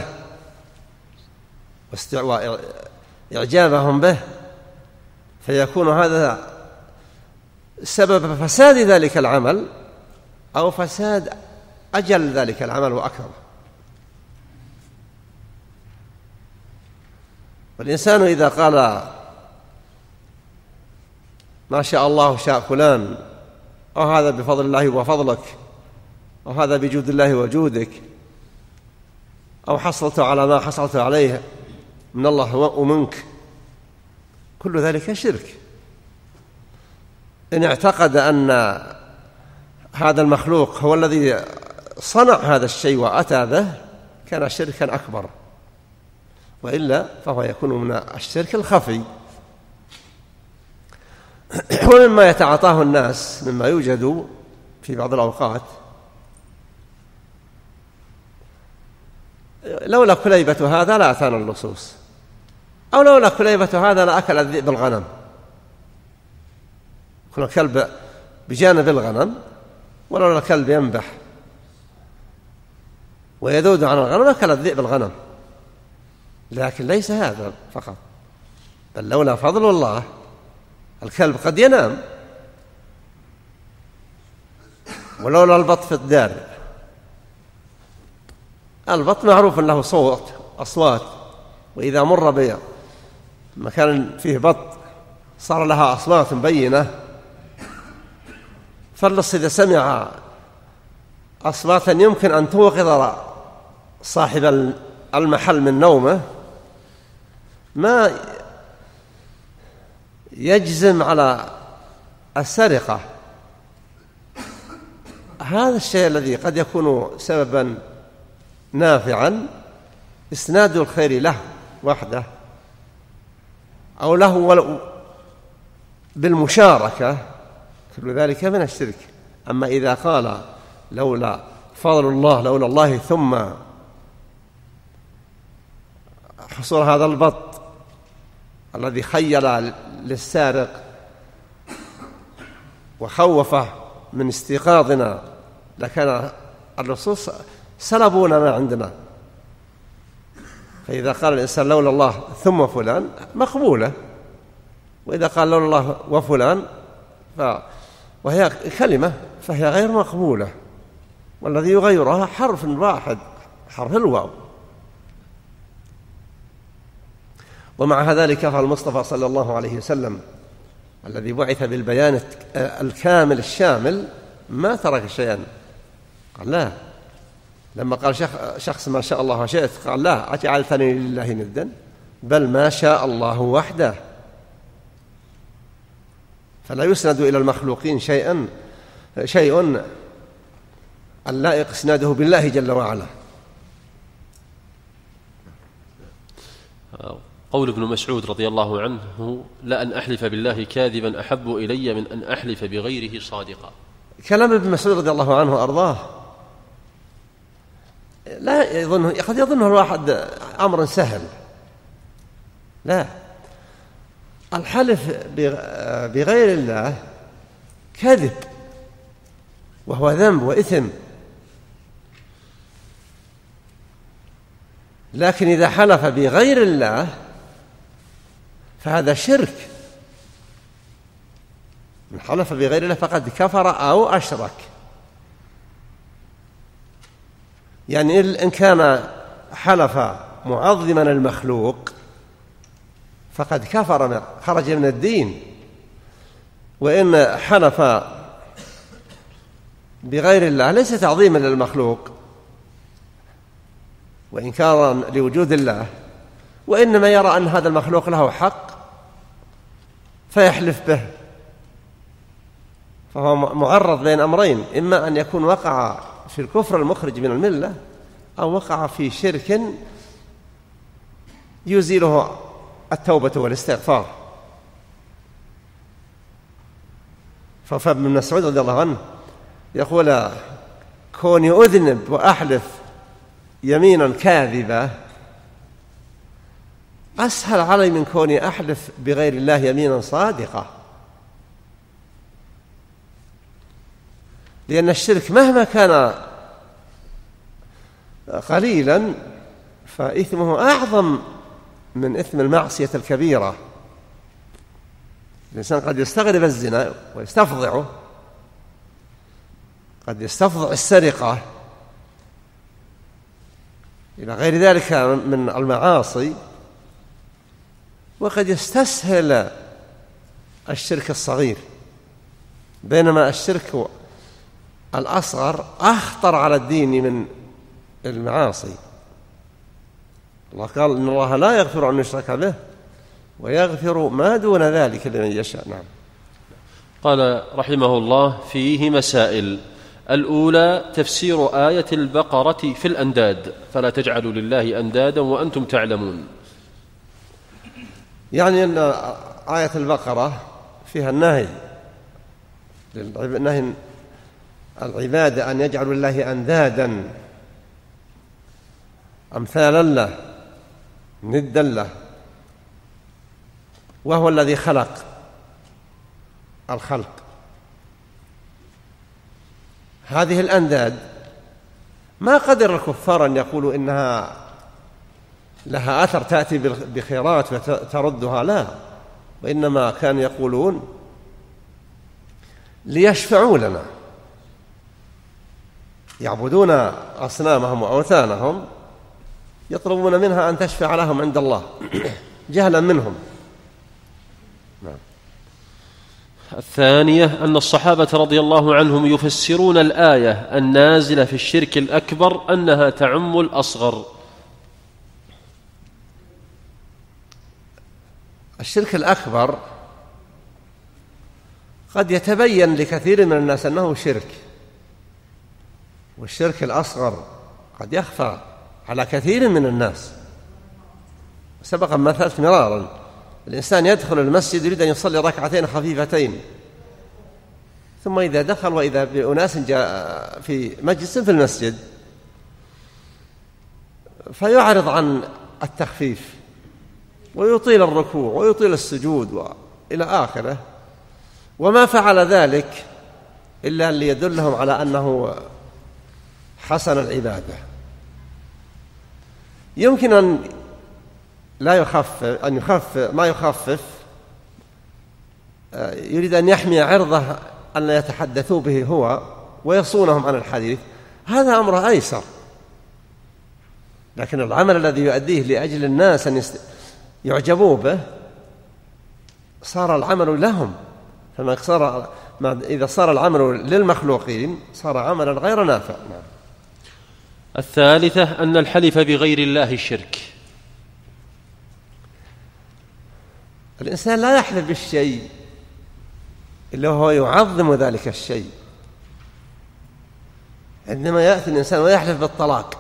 Speaker 3: وإعجابهم به، فيكون هذا سبب فساد ذلك العمل أو فساد أجل ذلك العمل وأكثر. والإنسان إذا قال ما شاء الله شاء فلان، أو هذا بفضل الله وفضلك، أو هذا بجود الله وجودك، أو حصلت على ما حصلت عليه من الله ومنك، كل ذلك شرك. إن اعتقد أن هذا المخلوق هو الذي صنع هذا الشيء وأتى به كان شركا أكبر، وإلا فهو يكون من الشرك الخفي. ومما يتعاطاه الناس مما يوجد في بعض الأوقات، لولا كليبة هذا لا أتانا اللصوص، أو لولا كليبة هذا لا أكل الذئب الغنم. يكون الكلب بجانب الغنم، ولولا الكلب ينبح ويذود عن الغنم أكل الذئب الغنم. لكن ليس هذا فقط، بل لولا فضل الله الكلب قد ينام، ولولا البط في الدار. البط معروف له صوت أصوات، وإذا مر بمكان فيه بط صار لها أصوات بينة، فاللص إذا سمع أصواتا يمكن أن توقظ صاحب المحل من نومه ما يجزم على السرقة. هذا الشيء الذي قد يكون سببا نافعا إسناد الخير له وحده أو له بالمشاركة، كل ذلك من الشرك. أما إذا قال لولا فضل الله لولا الله ثم حصول هذا البط الذي خيل للسارق وخوفه من استيقاظنا لكان اللصوص سلبونا ما عندنا. فإذا قال الإنسان لولا الله ثم فلان مقبولة، وإذا قال لولا الله وفلان ف... وهي كلمة فهي غير مقبولة، والذي يغيرها حرف واحد، حرف الواو. ومع ذلك فالمصطفى صلى الله عليه وسلم الذي بعث بالبيان الكامل الشامل ما ترك شيئا. قال لا، لما قال شخص ما شاء الله وشئت قال لا أجعلتني لله ندا، بل ما شاء الله وحده. فلا يسند إلى المخلوقين شيئا شيء اللائق اسناده بالله جل وعلا.
Speaker 2: قول ابن مسعود رضي الله عنه لأن أحلف بالله كاذبا أحب إلي من أن أحلف بغيره صادقا.
Speaker 3: كلام ابن مسعود رضي الله عنه وأرضاه لا يظنه، قد يظنه الواحد أمر سهل. لا، الحلف بغير الله كذب، وهو ذنب وإثم. لكن إذا حلف بغير الله فهذا شرك. من حلف بغير الله فقد كفر أو أشرك. يعني إن كان حلف معظما المخلوق فقد كفر، خرج من الدين. وإن حلف بغير الله ليس تعظيما للمخلوق وإنكارا لوجود الله، وإنما يرى أن هذا المخلوق له حق فيحلف به، فهو معرض بين أمرين، إما أن يكون وقع في الكفر المخرج من الملة، أو وقع في شرك يزيله التوبة والاستغفار. فابن مسعود رضي الله عنه يقول: كوني أذنب وأحلف يمينا كاذبة أسهل علي من كوني أحلف بغير الله يمينا صادقة، لأن الشرك مهما كان قليلا فإثمه أعظم من إثم المعصية الكبيرة. الإنسان قد يستغرب الزنا ويستفضعه، قد يستفضع السرقة إلى غير ذلك من المعاصي، وقد يستسهل الشرك الصغير، بينما الشرك الأصغر أخطر على الدين من المعاصي. الله قال: إن الله لا يغفر أن يشرك به ويغفر ما دون ذلك لمن يشاء. نعم.
Speaker 2: قال رحمه الله: فيه مسائل. الأولى تفسير آية البقرة في الأنداد: فلا تجعلوا لله أندادا وأنتم تعلمون.
Speaker 3: يعني أن آية البقرة فيها النهي نهي العبادة أن يجعلوا لله أندادا أمثالا له ندا له، وهو الذي خلق الخلق. هذه الأنداد ما قدر الكفار أن يقولوا إنها لها أثر تأتي بخيرات وتردها، لا، وإنما كانوا يقولون ليشفعوا لنا، يعبدون أصنامهم وأوثانهم يطلبون منها أن تشفع لهم عند الله جهلا منهم. نعم.
Speaker 2: الثانية أن الصحابة رضي الله عنهم يفسرون الآية النازلة في الشرك الأكبر أنها تعم الأصغر.
Speaker 3: الشرك الأكبر قد يتبين لكثير من الناس أنه شرك، والشرك الأصغر قد يخفى على كثير من الناس. سبق مثلت مرارا: الإنسان يدخل المسجد يريد أن يصلي ركعتين خفيفتين، ثم إذا دخل وإذا بأناس جاء في مجلس في المسجد فيعرض عن التخفيف ويطيل الركوع ويطيل السجود وإلى آخره، وما فعل ذلك إلا ليدلهم على أنه حسن العبادة. يمكن أن لا يخفف أن يخفف ما يخفف، يريد أن يحمي عرضه أن لا يتحدثوا به هو ويصونهم عن الحديث، هذا أمر أيسر. لكن العمل الذي يؤديه لأجل الناس أن يعجبوا به صار العمل لهم، فما صار إذا صار العمل للمخلوقين صار عملا غير نافع. نعم.
Speaker 2: الثالثة أن الحلف بغير الله الشرك.
Speaker 3: الإنسان لا يحلف بالشيء إلا هو يعظم ذلك الشيء. عندما يأتي الإنسان ويحلف بالطلاق،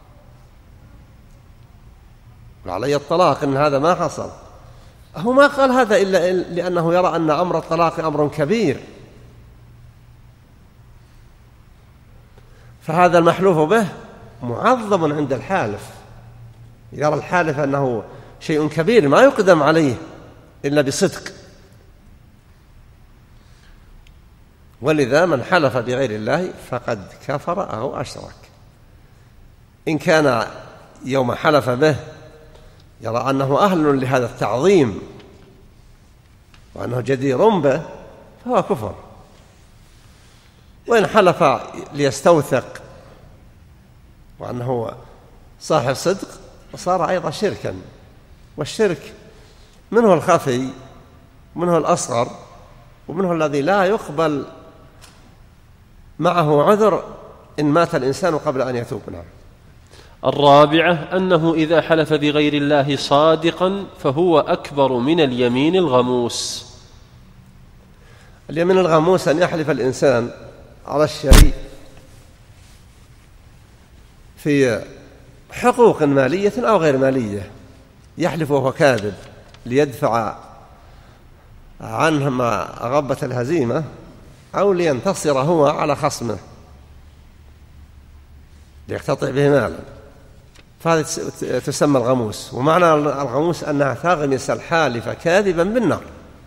Speaker 3: وعلي الطلاق إن هذا ما حصل، هو ما قال هذا إلا لأنه يرى أن أمر الطلاق أمر كبير، فهذا المحلوف به معظم عند الحالف، يرى الحالف أنه شيء كبير ما يقدم عليه إلا بصدق. ولذا من حلف بغير الله فقد كفر أو أشرك. إن كان يوم حلف به يرى أنه أهل لهذا التعظيم وأنه جدير به فهو كفر، وإن حلف ليستوثق وأنه صاحب صدق صار أيضا شركا. والشرك منه الخفي منه الأصغر ومنه الذي لا يقبل معه عذر إن مات الإنسان قبل أن يتوب. نعم.
Speaker 2: الرابعة أنه إذا حلف بغير الله صادقا فهو أكبر من اليمين الغموس.
Speaker 3: اليمين الغموس أن يحلف الإنسان على الشيء في حقوق مالية أو غير مالية، يحلف وهو كاذب ليدفع عنه ما غبة الهزيمة أو لينتصر هو على خصمه ليقتطع به مالا، فهذه تسمى الغموس. ومعنى الغموس أنها تغمس الحالف كاذبا بالنار.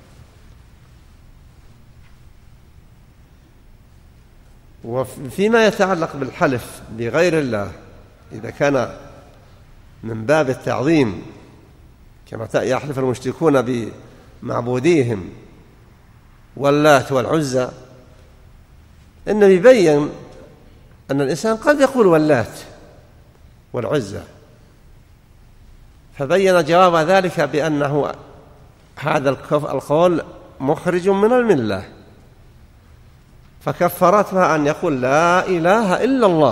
Speaker 3: وفيما يتعلق بالحلف بغير الله، إذا كان من باب التعظيم كما يحلف المشركون بمعبوديهم واللات والعزى، النبي بين أن الإنسان قد يقول واللات والعزى، فبين جواب ذلك بأنه هذا القول مخرج من الملة، فكفرتها أن يقول لا إله إلا الله.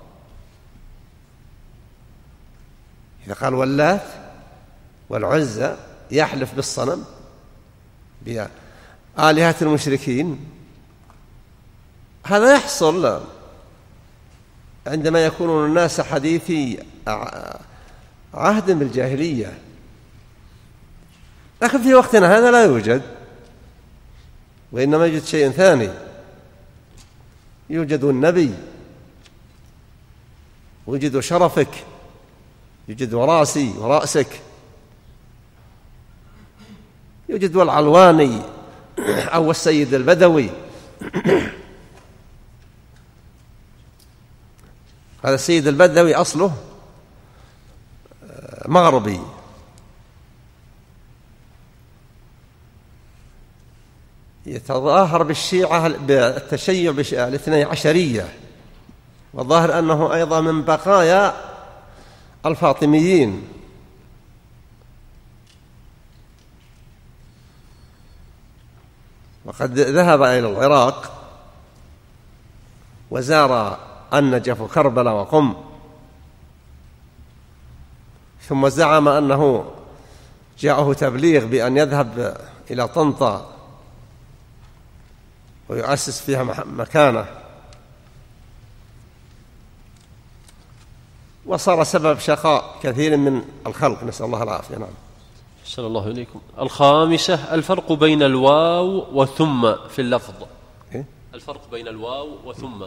Speaker 3: إذا قال واللات والعزى يحلف بالصنم بآلهة المشركين، هذا يحصل عندما يكون الناس حديثي عهد بالجاهلية، لكن في وقتنا هذا لا يوجد، وإنما يوجد شيء ثاني، يوجد النبي، يوجد شرفك، يوجد راسي ورأسك، يوجد العلواني أو السيد البدوي. هذا السيد البدوي أصله مغربي، يتظاهر بالشيعة بالتشيع الاثني عشرية، والظاهر أنه أيضا من بقايا الفاطميين. وقد ذهب إلى العراق وزار النجف وكربلاء وقم، ثم زعم أنه جاءه تبليغ بأن يذهب إلى طنطا ويؤسس فيها مكانه، وصار سبب شقاء كثير من الخلق، نسأل الله العافية. نعم.
Speaker 2: أحسن الله إليكم. الخامسة الفرق بين الواو وثم في اللفظ.
Speaker 3: إيه؟
Speaker 2: الفرق بين الواو وثم.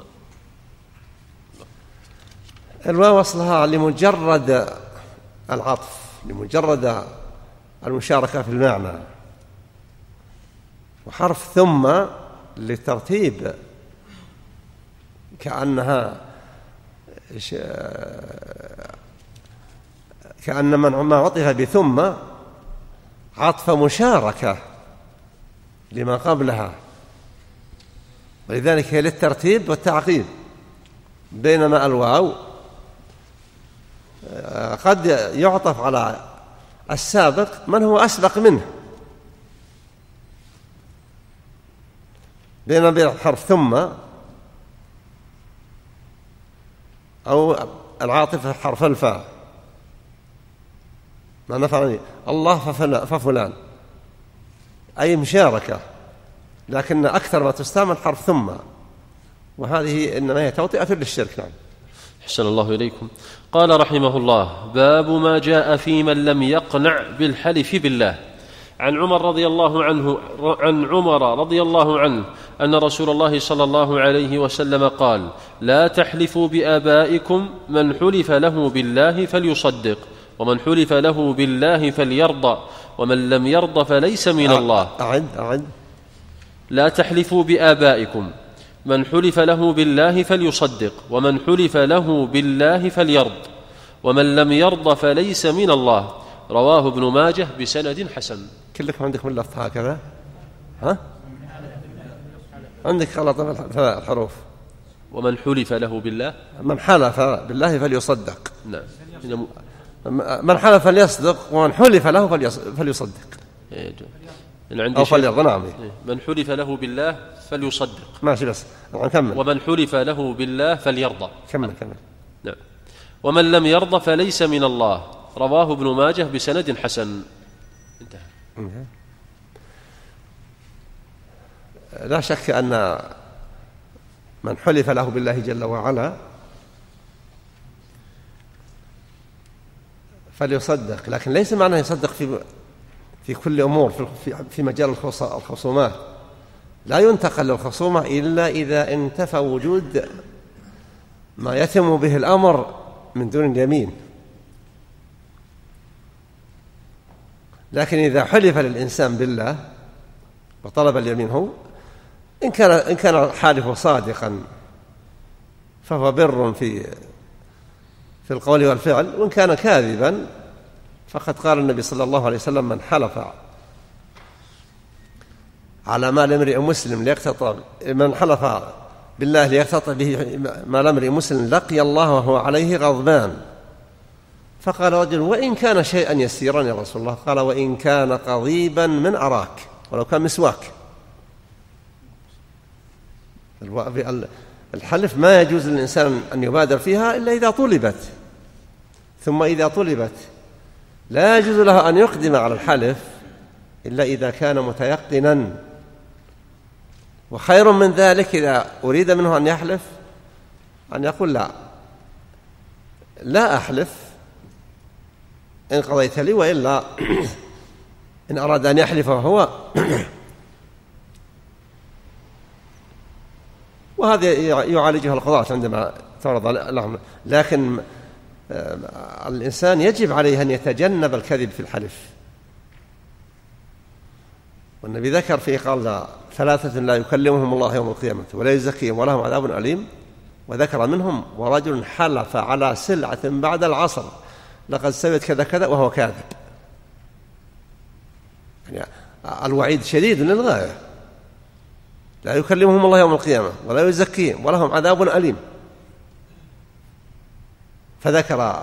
Speaker 3: الواو أصلها لمجرد العطف، لمجرد المشاركة في المعنى، وحرف ثم للترتيب، كأنها كأن من ما عطف بثم عطف مشاركة لما قبلها، ولذلك هي للترتيب والتعقيب. بينما الواو قد يعطف على السابق من هو أسبق منه، بينما حرف ثم أو العاطفة حرف الفاء، ما نفعني الله ففلان، أي مشاركة، لكن أكثر ما تستعمل حرف ثم، وهذه إنما هي توطئة للشرك. نعم.
Speaker 2: أحسن الله إليكم. قال رحمه الله: باب ما جاء في من لم يقنع بالحلف بالله. عن عمر رضي الله عنه عن عمر رضي الله عنه أن رسول الله صلى الله عليه وسلم قال: لا تحلفوا بآبائكم، من حلف له بالله فليصدق، ومن حلف له بالله فليرضى، ومن لم يرضى فليس من الله.
Speaker 3: أعد أعد
Speaker 2: لا تحلفوا بآبائكم، من حلف له بالله فليصدق، ومن حلف له بالله فليرض، ومن لم يرضى فليس من الله. رواه ابن ماجه بسند حسن.
Speaker 3: كلكم عندكم اللفظ هكذا؟ ها؟ عندك غلط في الحروف.
Speaker 2: ومن حلف له بالله،
Speaker 3: من حلف بالله فليصدق.
Speaker 2: نعم.
Speaker 3: من حلف فليصدق، ومن حلف له فليصدق أو فليرضى. نعم.
Speaker 2: من حلف له بالله فليصدق.
Speaker 3: ماشي، بس نكمل.
Speaker 2: ومن حلف له بالله فليرضى.
Speaker 3: كمل كمل.
Speaker 2: نعم. ومن لم يرضى فليس من الله. رواه ابن ماجه بسند حسن. انتهى.
Speaker 3: لا شك أن من حلف له بالله جل وعلا فليصدق، لكن ليس معناه يصدق في في كل أمور في في مجال الخصومات. لا ينتقل للخصومة إلا إذا انتفى وجود ما يتم به الأمر من دون اليمين. لكن إذا حلف للإنسان بالله وطلب اليمين هو، إن كان إن كان الحالف صادقا فهو بر في في القول والفعل، وإن كان كاذبا فقد قال النبي صلى الله عليه وسلم: من حلف على مال امرئ مسلم ليقتطع من حلف بالله ليقتطع به مال امرئ مسلم لقي الله وهو عليه غضبان. فقال رجل: وإن كان شيئا يسيرا يا رسول الله؟ قال: وإن كان قضيبا من أراك، ولو كان مسواك. الحلف ما يجوز للإنسان أن يبادر فيها إلا إذا طلبت، ثم إذا طلبت لا يجوز له أن يقدم على الحلف إلا إذا كان متيقنا. وخير من ذلك إذا أريد منه أن يحلف أن يقول: لا لا أحلف إن قضيت لي، وإلا إن أراد أن يحلف هو وهذا يعالجها القضاة عندما تعرض لهم. لكن الإنسان يجب عليه أن يتجنب الكذب في الحلف. والنبي ذكر فيه قال: ثلاثة لا يكلمهم الله يوم القيامة ولا يزكيهم ولهم عذاب أليم، وذكر منهم: ورجل حلف على سلعة بعد العصر لقد سويت كذا كذا وهو كاذب. يعني الوعيد شديد للغاية: لا يكلمهم الله يوم القيامة ولا يزكيهم ولهم عذاب أليم. فذكر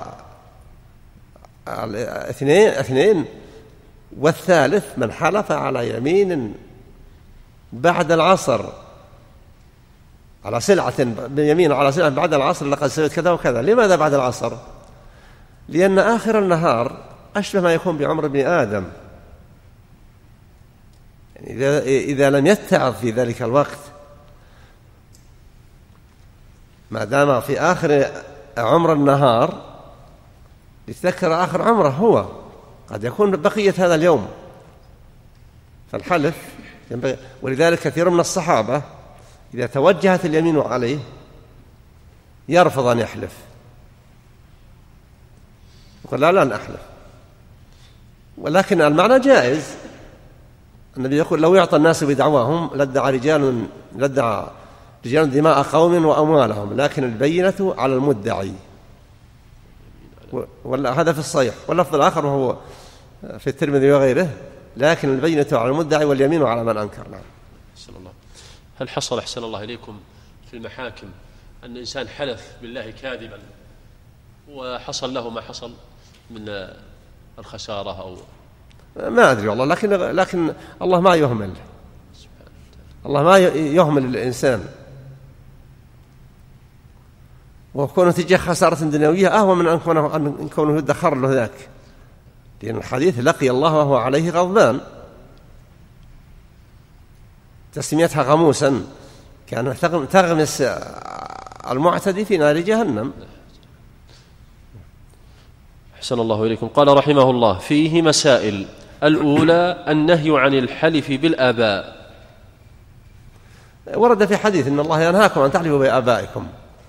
Speaker 3: اثنين اثنين والثالث من حلف على يمين بعد العصر على سلعة بيمين على سلعة بعد العصر لقد سويت كذا وكذا. لماذا بعد العصر؟ لأن آخر النهار أشبه ما يكون بعمر ابن آدم. يعني إذا, إذا لم يتعظ في ذلك الوقت، ما دام في آخر عمر النهار، يتذكر آخر عمره هو قد يكون بقية هذا اليوم. فالحلف ينبغي، ولذلك كثير من الصحابة إذا توجهت اليمين عليه يرفض أن يحلف، يقول: لا لن أحلف. ولكن المعنى جائز. النبي يقول: لو يعطى الناس بدعواهم لادعى رجال لادعى رجال دماء قوم وأموالهم، لكن البينة على المدعي. ولا هذا في الصحيح. واللفظ الآخر وهو في الترمذي وغيره: لكن البينة على المدعي واليمين على من أنكر. نعم.
Speaker 2: أحسن الله. هل حصل أحسن الله إليكم في المحاكم أن إنسان حلف بالله كاذبا وحصل له ما حصل من الخسارة أو
Speaker 3: ما أدري والله، لكن لكن الله ما يهمل، الله ما يهمل الإنسان، وكونه تجاه خسارة دنيوية أهون من أن كونه يدخر له ذاك. لأن الحديث: لقي الله وهو عليه غضبان، تسميتها غموسا كان تغمس المعتدي في نار جهنم.
Speaker 2: أحسن الله إليكم. قال رحمه الله: فيه مسائل. الأولى النهي عن الحلف بالآباء.
Speaker 3: ورد في حديث: إن الله ينهاكم أن تحلفوا بآبائكم.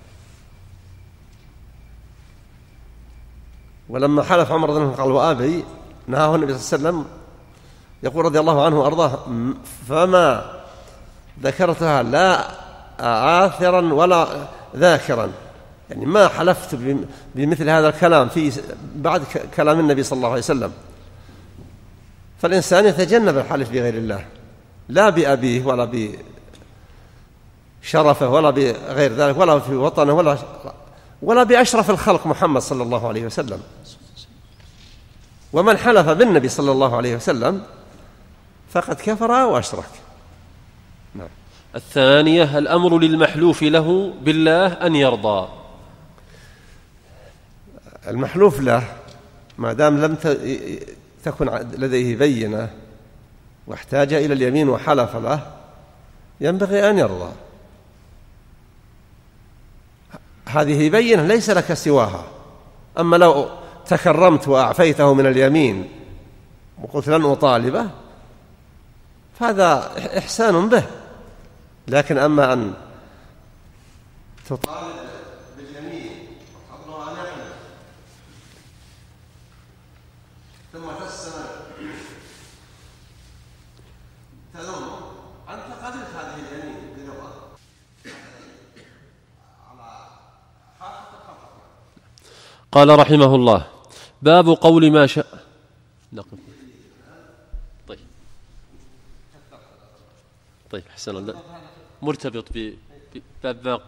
Speaker 3: ولما حلف عمر رضي الله عنه قال: وآبي، نهاه النبي صلى الله عليه وسلم. يقول رضي الله عنه وأرضاه: فما ذكرتها لا آثرا ولا ذاكرا، يعني ما حلفت بمثل هذا الكلام في بعد كلام النبي صلى الله عليه وسلم. فالإنسان يتجنب الحلف بغير الله، لا بأبيه ولا بشرفه ولا بغير ذلك، ولا في وطنه ولا ولا بأشرف الخلق محمد صلى الله عليه وسلم. ومن حلف بالنبي صلى الله عليه وسلم فقد كفر وأشرك. نعم.
Speaker 2: الثانية الأمر للمحلوف له بالله أن يرضى.
Speaker 3: المحلوف له ما دام لم تكن لديه بينة واحتاج إلى اليمين وحلف له، ينبغي أن يرضى. هذه بينة ليس لك سواها. أما لو تكرمت وأعفيته من اليمين وقلت لن أطالبه فهذا إحسان به، لكن أما أن تطالب باليمين وتطلب أن يحلف ثم تسمع تلوم أنت قبلت هذه اليمين برضا على حقك.
Speaker 2: قال رحمه الله: باب قول ما شاء. نقف. طيب طيب حسنا. لا مرتبط بباب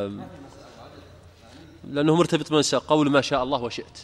Speaker 2: لأنه مرتبط بمساء قول ما شاء الله وشئت.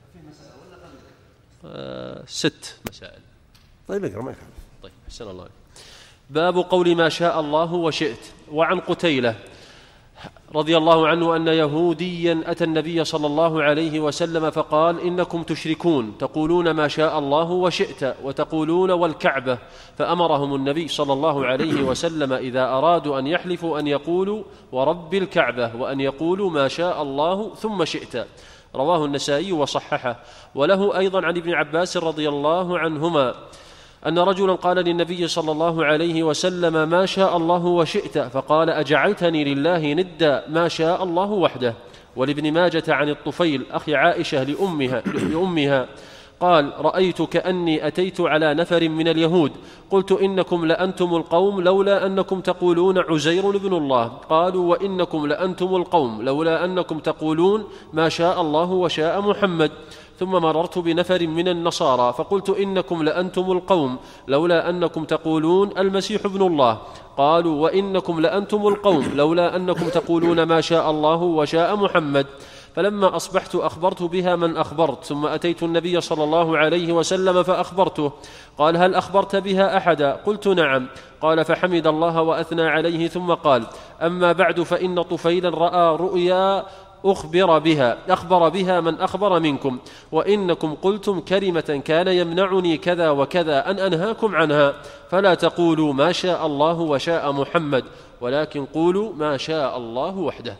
Speaker 2: آه ست مسائل.
Speaker 3: طيب اقرأ ما يخالف.
Speaker 2: طيب حسنا الله. باب قول ما شاء الله وشئت. وعن قتيلة رضي الله عنه أن يهوديا أتى النبي صلى الله عليه وسلم فقال: إنكم تشركون تقولون ما شاء الله وشئت وتقولون والكعبة. فأمرهم النبي صلى الله عليه وسلم إذا أرادوا أن يحلفوا أن يقولوا ورب الكعبة وأن يقولوا ما شاء الله ثم شئت. رواه النسائي وصححه. وله أيضا عن ابن عباس رضي الله عنهما أن رجلا قال للنبي صلى الله عليه وسلم: ما شاء الله وشئت، فقال: أجعلتني لله ندا ما شاء الله وحده. ولابن ماجة عن الطفيل أخي عائشة لأمها, لأمها قال: رأيت كأني أتيت على نفر من اليهود قلت: إنكم لأنتم القوم لولا أنكم تقولون عزير ابن الله. قالوا: وإنكم لأنتم القوم لولا أنكم تقولون ما شاء الله وشاء محمد. ثم مررت بنفر من النصارى فقلت: إنكم لأنتم القوم لولا أنكم تقولون المسيح ابن الله. قالوا: وإنكم لأنتم القوم لولا أنكم تقولون ما شاء الله وشاء محمد. فلما أصبحت أخبرت بها من أخبرت، ثم أتيت النبي صلى الله عليه وسلم فأخبرته. قال: هل أخبرت بها أحدا؟ قلت: نعم. قال: فحمد الله وأثنى عليه ثم قال: أما بعد فإن طفيلا رأى رؤيا أخبر بها أخبر بها من أخبر منكم، وإنكم قلتم كلمة كان يمنعني كذا وكذا أن أنهاكم عنها، فلا تقولوا ما شاء الله وشاء محمد، ولكن قولوا ما شاء الله وحده.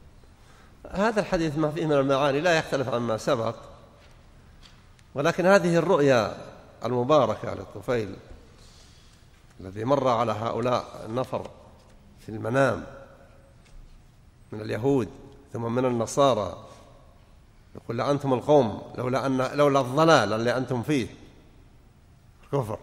Speaker 3: هذا الحديث ما فيه من المعاني لا يختلف عما سبق، ولكن هذه الرؤيا المباركة للطفيل الذي مر على هؤلاء النفر في المنام من اليهود ثم من النصارى، يقول: لأنتم القوم لولا, أن لولا الضلال اللي أنتم فيه الكفر،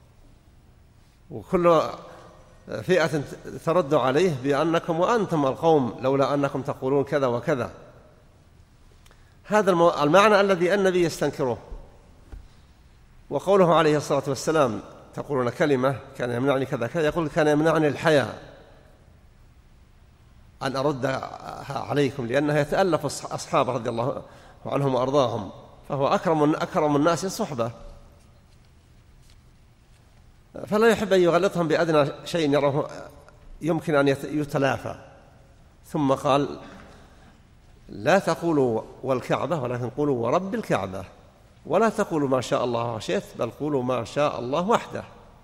Speaker 3: وكل فئة ترد عليه بأنكم وأنتم القوم لولا أنكم تقولون كذا وكذا. هذا المعنى الذي النبي يستنكره. وقوله عليه الصلاة والسلام: تقولون كلمة كان يمنعني كذا كذا، يقول: كان يمنعني الحياء أن أردها عليكم، لأنها يتألف أصحابه رضي الله عنهم وأرضاهم، فهو أكرم أكرم الناس صحبة، فلا يحب أن يغلطهم بأدنى شيء يراه يمكن أن يتلافى. ثم قال: لا تقولوا والكعبة ولكن قولوا ورب الكعبة، ولا تقولوا ما شاء الله وشئت، بل قولوا ما شاء الله وحده.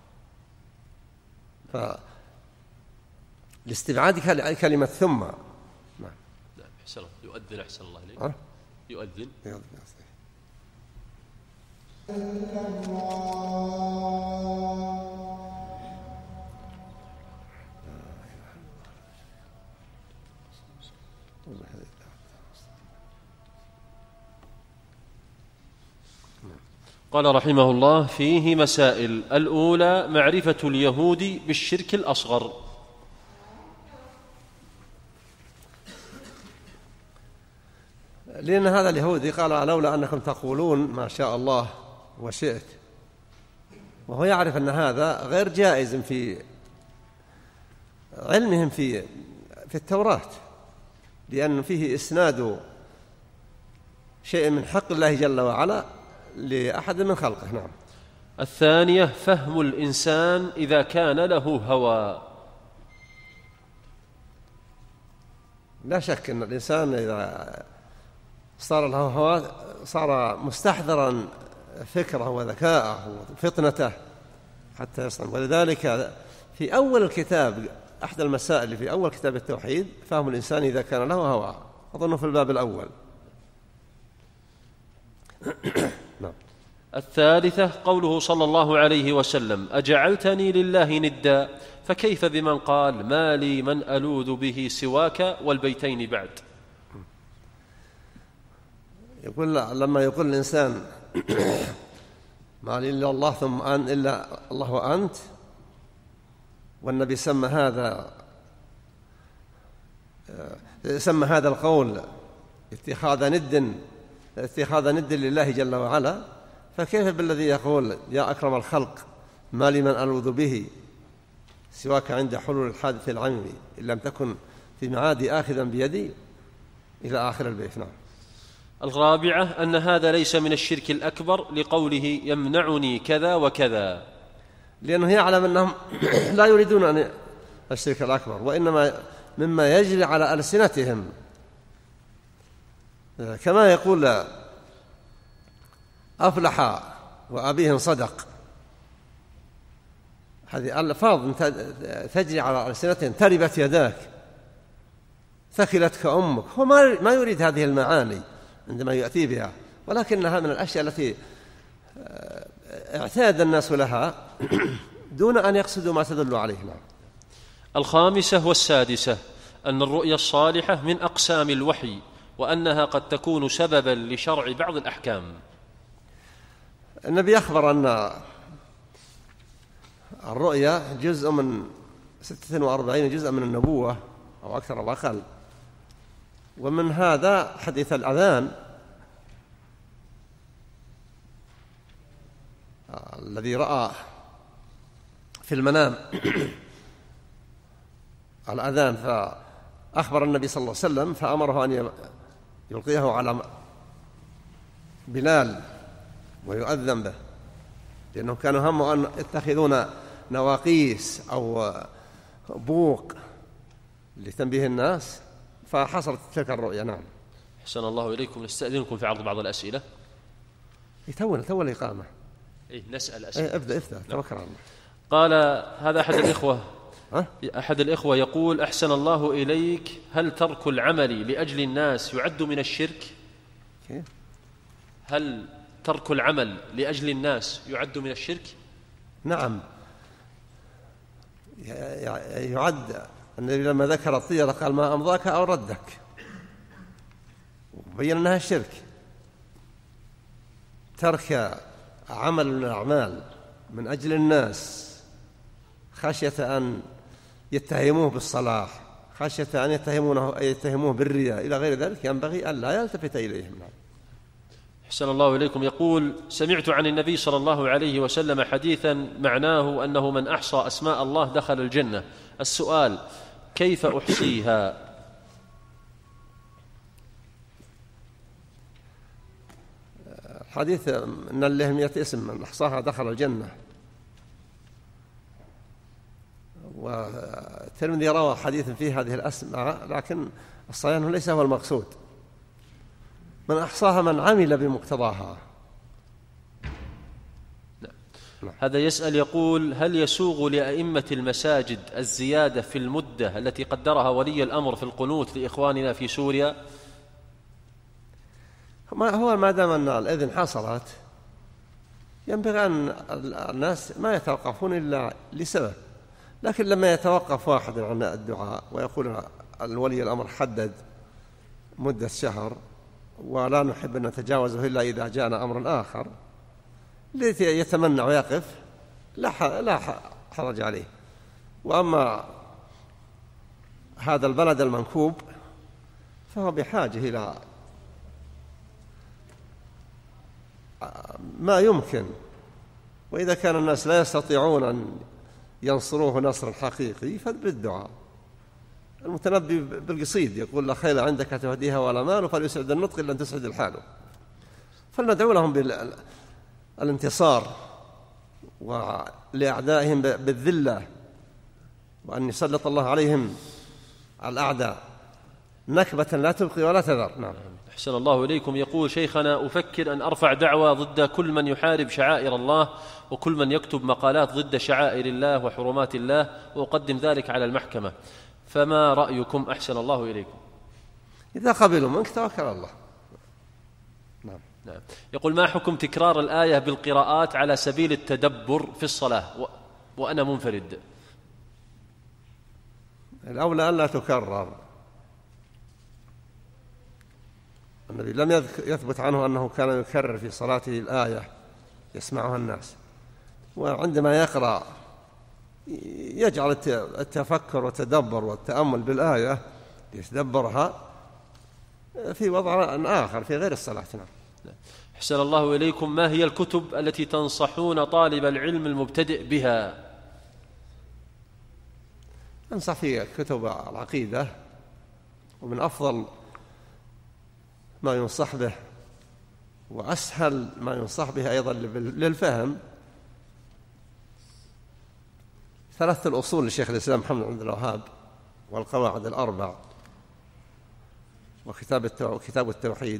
Speaker 3: ف لاستبعاد كلمة ثم. نعم.
Speaker 2: نعم. أحسن. يؤذن. أحسن الله إليك. أه؟ يؤذن. يؤذن. قال رحمه الله: فيه مسائل. الأولى: معرفة اليهود بالشرك الأصغر.
Speaker 3: لأن هذا اليهودي قال: لولا أنكم تقولون ما شاء الله وشئت، وهو يعرف أن هذا غير جائز في علمهم في في التوراة، لأن فيه إسناد شيء من حق الله جل وعلا لأحد من خلقه. نعم.
Speaker 2: الثانية: فهم الإنسان إذا كان له هوى.
Speaker 3: لا شك أن الإنسان إذا صار له هوى صار مستحضرا فكره وذكاءه وفطنته حتى يصنع. ولذلك في أول الكتاب أحد المسائل في أول كتاب التوحيد فهم الإنسان إذا كان له هوى، أظنه في الباب الأول. نعم.
Speaker 2: الثالثة قوله صلى الله عليه وسلم: أجعلتني لله ندا، فكيف بمن قال: ما لي من ألوذ به سواك والبيتين بعد؟
Speaker 3: يقول لما يقول الإنسان ما لي إلا الله ثم أن إلا الله وأنت، والنبي سمى هذا سمى هذا القول اتخاذ ند اتخاذ ند لله جل وعلا، فكيف بالذي يقول: يا أكرم الخلق ما لي من ألوذ به سواك عند حلول الحادث العميم إن لم تكن في معادي آخذا بيدي، إلى آخر البيت. نعم.
Speaker 2: الرابعة أن هذا ليس من الشرك الأكبر لقوله: يمنعني كذا وكذا،
Speaker 3: لأنه يعلم أنهم لا يريدون أن الشرك الأكبر، وإنما مما يجري على ألسنتهم، كما يقول: أفلح وأبيه صدق. هذه ألفاظ تجري على ألسنتهم: تربت يداك، ثكلتك أمك. هو ما يريد هذه المعاني عندما يأتي بها، ولكنها من الأشياء التي اعتاد الناس لها دون أن يقصدوا ما تدل عليه. نعم.
Speaker 2: الخامسة والسادسة أن الرؤيا الصالحة من أقسام الوحي، وأنها قد تكون سببا لشرع بعض الأحكام.
Speaker 3: النبي أخبر أن الرؤيا جزء من ستة وأربعين جزء من النبوة أو أكثر أو أقل، ومن هذا حديث الأذان الذي رأى في المنام الأذان، فأخبر النبي صلى الله عليه وسلم فأمره أن يلقيه على بلال ويؤذن به، لأنهم كانوا هم أن يتخذون نواقيس أو بوق لتنبيه الناس، فحصلت تلك الرؤيا. نعم.
Speaker 2: أحسن الله إليكم. نستأذنكم في عرض بعض الأسئلة.
Speaker 3: يتولى تولى إقامة.
Speaker 2: إيه نسأل أسئلة.
Speaker 3: إيه ابدأ ابدأ توكل على الله.
Speaker 2: قال هذا أحد الإخوة أحد الإخوة يقول: أحسن الله إليك، هل ترك العمل لأجل الناس يعد من الشرك؟
Speaker 3: كيف؟
Speaker 2: هل ترك العمل لأجل الناس يعد من الشرك؟
Speaker 3: نعم، يعد. النبي لما ذكر الطيرة قال: ما أمضاك أو ردك، وبين أنها الشرك. ترك عمل من الأعمال من أجل الناس خشية أن يتهموه بالصلاح، خشية أن يتهمونه يتهموه بالرياء إلى غير ذلك، ينبغي أن لا يلتفت إليهم.
Speaker 2: أحسن الله إليكم. يقول: سمعت عن النبي صلى الله عليه وسلم حديثا معناه أنه من أحصى أسماء الله دخل الجنة. السؤال: كيف أحصيها؟
Speaker 3: الحديث أن له مئة اسم من أحصاها دخل الجنة، والترمذي روى حديث فيه هذه الأسماء، لكن الصحيح أنه ليس هو المقصود. من أحصاها من عمل بمقتضاها.
Speaker 2: هذا يسأل يقول: هل يسوغ لأئمة المساجد الزيادة في المدة التي قدرها ولي الأمر في القنوت لإخواننا في سوريا؟
Speaker 3: ما هو ما دام أن الإذن حصلت ينبغي أن الناس ما يتوقفون إلا لسبب، لكن لما يتوقف واحد عن الدعاء ويقول الولي الأمر حدد مدة شهر ولا نحب أن نتجاوزه إلا إذا جاءنا أمر آخر، يتمنع ويقف، لا حرج عليه. وأما هذا البلد المنكوب فهو بحاجة إلى ما يمكن، وإذا كان الناس لا يستطيعون أن ينصروه نصر حقيقي فبالدعاء. المتنبي بالقصيد يقول: لا خيل عندك تهديها ولا مال، فليسعد النطق إلا أن تسعد الحال. فلندعو لهم بالانتصار ولأعدائهم بالذلة، وأن يسلط الله عليهم الأعداء نكبة لا تبقي ولا تذر. نعم.
Speaker 2: أحسن الله إليكم. يقول شيخنا: أفكر أن أرفع دعوة ضد كل من يحارب شعائر الله وكل من يكتب مقالات ضد شعائر الله وحرمات الله، وأقدم ذلك على المحكمة، فما رأيكم أحسن الله إليكم؟
Speaker 3: إذا قبلوا منك توكل على الله.
Speaker 2: نعم. نعم. يقول: ما حكم تكرار الآية بالقراءات على سبيل التدبر في الصلاة و... وأنا منفرد؟
Speaker 3: الأولى أن لا تكرر. النبي لم يثبت عنه أنه كان يكرر في صلاته الآية يسمعها الناس، وعندما يقرأ يجعل التفكر والتدبر والتأمل بالآية يتدبرها في وضع آخر في غير الصلاة. نعم.
Speaker 2: أحسن الله إليكم. ما هي الكتب التي تنصحون طالب العلم المبتدئ بها؟
Speaker 3: أنصح في كتب العقيدة، ومن أفضل ما ينصح به وأسهل ما ينصح به أيضا للفهم ثلاثة الأصول لشيخ الإسلام محمد بن عبد الوهاب، والقواعد الأربع، وكتاب كتاب التوحيد،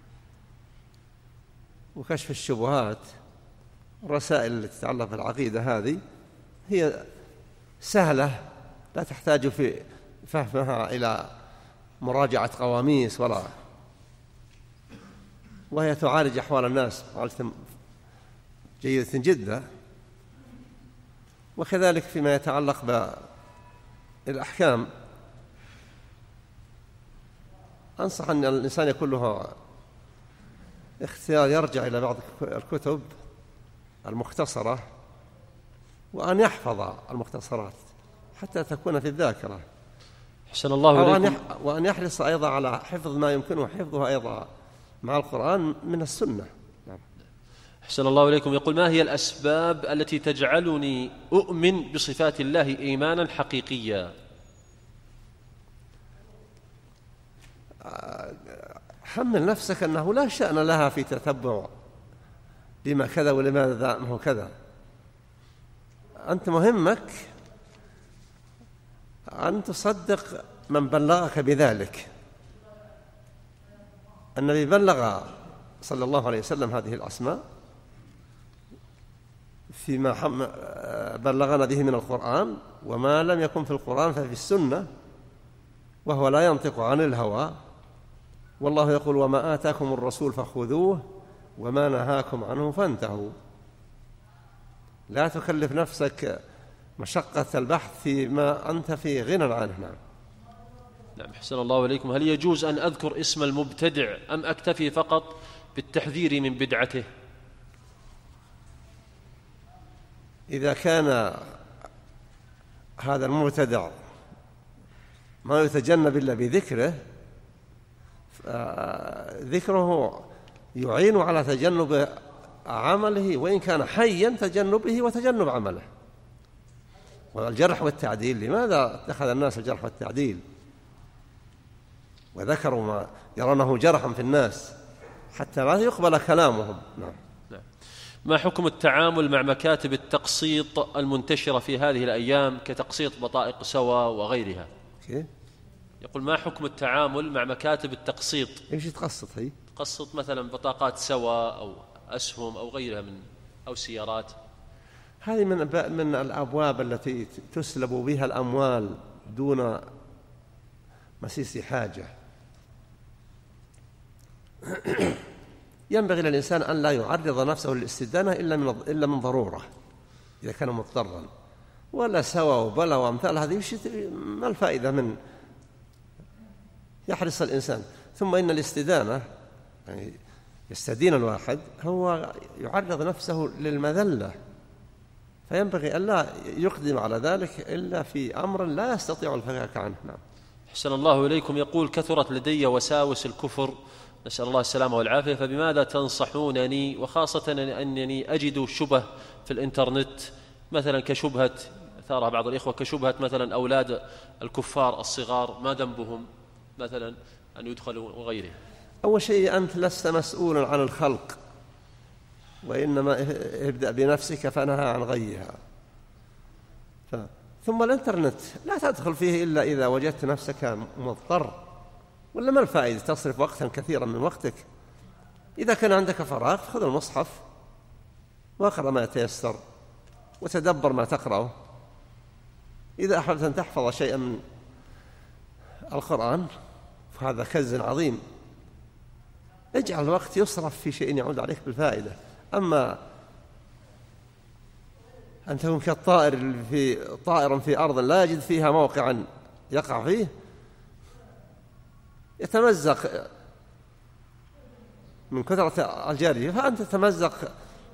Speaker 3: وكشف الشبهات. الرسائل التي تتعلق بالعقيدة هذه هي سهلة، لا تحتاج في فهمها إلى مراجعة قواميس ولا، وهي تعالج أحوال الناس معالجة جيدة جدا. وكذلك فيما يتعلق بالأحكام أنصح أن الإنسان يكون له اختيار، يرجع إلى بعض الكتب المختصرة وأن يحفظ المختصرات حتى تكون في الذاكرة.
Speaker 2: أحسن الله إليكم.
Speaker 3: وأن يحرص أيضا على حفظ ما يمكنه حفظه أيضا مع القرآن من السنة. نعم.
Speaker 2: أحسن الله إليكم. يقول: ما هي الأسباب التي تجعلني أؤمن بصفات الله إيمانا حقيقيا؟
Speaker 3: حمل نفسك أنه لا شأن لها في تتبع لما كذا ولماذا ما هو كذا. أنت مهمك أن تصدق من بلغك بذلك. النبي بلغ صلى الله عليه وسلم هذه الأسماء فيما بلغنا به من القرآن، وما لم يكن في القرآن ففي السنة، وهو لا ينطق عن الهوى، والله يقول: وما آتاكم الرسول فخذوه وما نهاكم عنه فانتهوا. لا تكلف نفسك مشقة البحث فيما أنت في غنى عنه. نعم.
Speaker 2: نعم. أحسن الله إليكم. هل يجوز أن أذكر اسم المبتدع أم أكتفي فقط بالتحذير من بدعته؟
Speaker 3: إذا كان هذا المبتدع ما يتجنب إلا بذكره، ذكره يعين على تجنب عمله، وإن كان حيا تجنبه وتجنب عمله. والجرح والتعديل، لماذا اتخذ الناس الجرح والتعديل وذكروا ما يرونه جرحا في الناس حتى لا يقبل كلامهم؟ نعم.
Speaker 2: نعم. ما حكم التعامل مع مكاتب التقسيط المنتشرة في هذه الأيام كتقسيط بطائق سوا وغيرها؟
Speaker 3: كيف؟
Speaker 2: يقول: ما حكم التعامل مع مكاتب التقسيط؟
Speaker 3: ايش تقسط هي؟
Speaker 2: تقسط مثلا بطاقات سوا أو أسهم أو غيرها من أو سيارات.
Speaker 3: هذه من من الأبواب التي تسلب بها الأموال دون مسيس حاجة. ينبغي للإنسان أن لا يعرض نفسه للاستدانة إلا من إلا من ضرورة، إذا كان مضطرا. ولا سوا وبلا وأمثال هذه ما الفائدة من يحرص الإنسان. ثم إن الاستدانة يعني يستدين الواحد هو يعرض نفسه للمذلة، فينبغي ألا يقدم على ذلك إلا في أمر لا يستطيع الفكاك عنه. نعم.
Speaker 2: أحسن الله إليكم. يقول: كثرت لدي وساوس الكفر، نسأل الله السلامة والعافية، فبماذا تنصحونني، وخاصة أنني أجد شبه في الإنترنت، مثلا كشبهة ثارها بعض الإخوة كشبهة مثلا أولاد الكفار الصغار ما ذنبهم مثلا أن يدخلوا وغيره.
Speaker 3: أول شيء أنت لست مسؤولا عن الخلق، وإنما ابدأ بنفسك فنهى عن غيها. ف... ثم الإنترنت لا تدخل فيه إلا إذا وجدت نفسك مضطر، ولا ما الفائدة تصرف وقتا كثيرا من وقتك؟ إذا كان عندك فراغ خذ المصحف واقرأ ما يتيسر وتدبر ما تقرأه. إذا أحببت أن تحفظ شيئا من القرآن فهذا كنز عظيم، اجعل الوقت يصرف في شيء يعود عليك بالفائدة. أما أن تكون كالطائر في طائر في أرض لا يجد فيها موقعا يقع فيه، يتمزق من كثرة الجري، فأنت تتمزق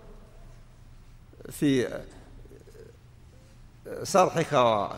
Speaker 3: في سرحك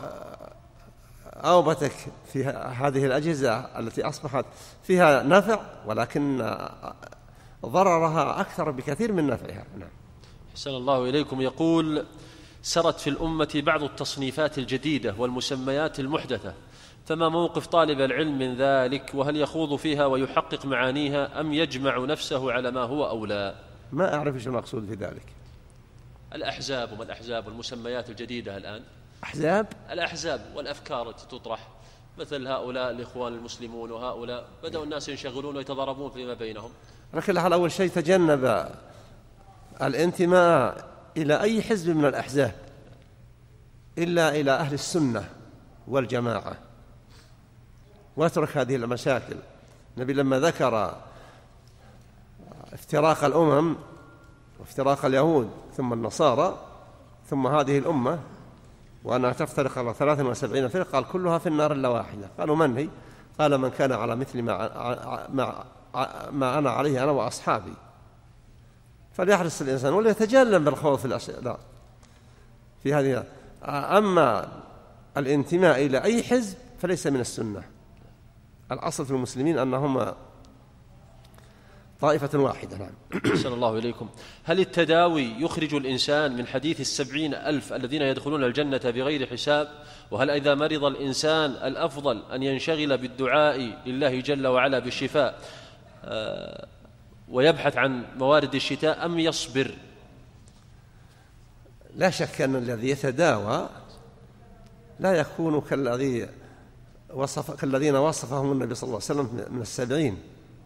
Speaker 3: وأوبتك في هذه الأجهزة التي أصبحت فيها نفع ولكن ضررها أكثر بكثير من نفعها. نعم.
Speaker 2: أحسن الله إليكم. يقول: سرت في الأمة بعض التصنيفات الجديدة والمسميات المحدثة، فما موقف طالب العلم من ذلك؟ وهل يخوض فيها ويحقق معانيها أم يجمع نفسه على ما هو أولى؟
Speaker 3: ما أعرف إيش المقصود في ذلك.
Speaker 2: الأحزاب وما الأحزاب والمسميات الجديدة الآن.
Speaker 3: أحزاب؟
Speaker 2: الأحزاب والأفكار التي تطرح، مثل هؤلاء الإخوان المسلمون وهؤلاء، بدأوا الناس ينشغلون ويتضاربون فيما بينهم.
Speaker 3: لكن أول شيء تجنب الانتماء إلى أي حزب من الأحزاب إلا إلى أهل السنة والجماعة، واترك هذه المشاكل. النبي لما ذكر افتراق الأمم وافتراق اليهود ثم النصارى ثم هذه الأمة وأنها تفترق على ثلاث وسبعين فرقة قال كلها في النار إلا واحدة. قالوا من هي؟ قال من كان على مثل ما, ما, ما أنا عليه أنا وأصحابي. فليحرص الإنسان وليتجنب بالخوض في الأشياء لا في هذه. أما الانتماء إلى أي حزب فليس من السنة. الأصل في المسلمين أنهم طائفة واحدة. نعم.
Speaker 2: أحسن الله إليكم. هل التداوي يخرج الإنسان من حديث السبعين ألف الذين يدخلون الجنة بغير حساب؟ وهل إذا مرض الإنسان الأفضل أن ينشغل بالدعاء لله جل وعلا بالشفاء ويبحث عن موارد الشتاء أم يصبر؟
Speaker 3: لا شك أن الذي يتداوى لا يكون كالذي وصف كالذين وصفهم النبي صلى الله عليه وسلم من السبعين.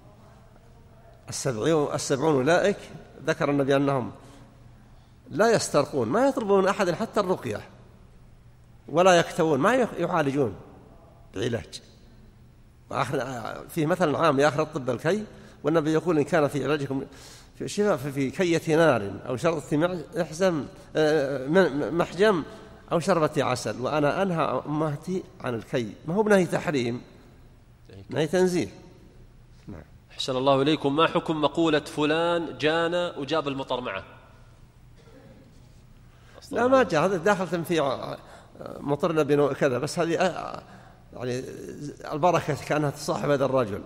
Speaker 3: السبعون السبعون أولئك ذكر النبي أنهم لا يسترقون، ما يطلبون أحد حتى الرقية، ولا يكتوون، ما يعالجون بعلاج. فيه مثل عام: يا أخي الطب الكي. والنبي يقول: إن كان في علاجكم في شفاء في كية نار أو شربة محزم محجم أو شربة عسل، وأنا أنهى أمتي عن الكي. ما هو بنهي تحريم، نهي تنزيه. نعم.
Speaker 2: أحسن الله إليكم. ما حكم مقولة فلان جانا وجاب المطر معه؟
Speaker 3: لا ما جاء، هذا داخل في مطرنا بنوع كذا، بس هذه يعني البركة كأنها تصاحب هذا الرجل.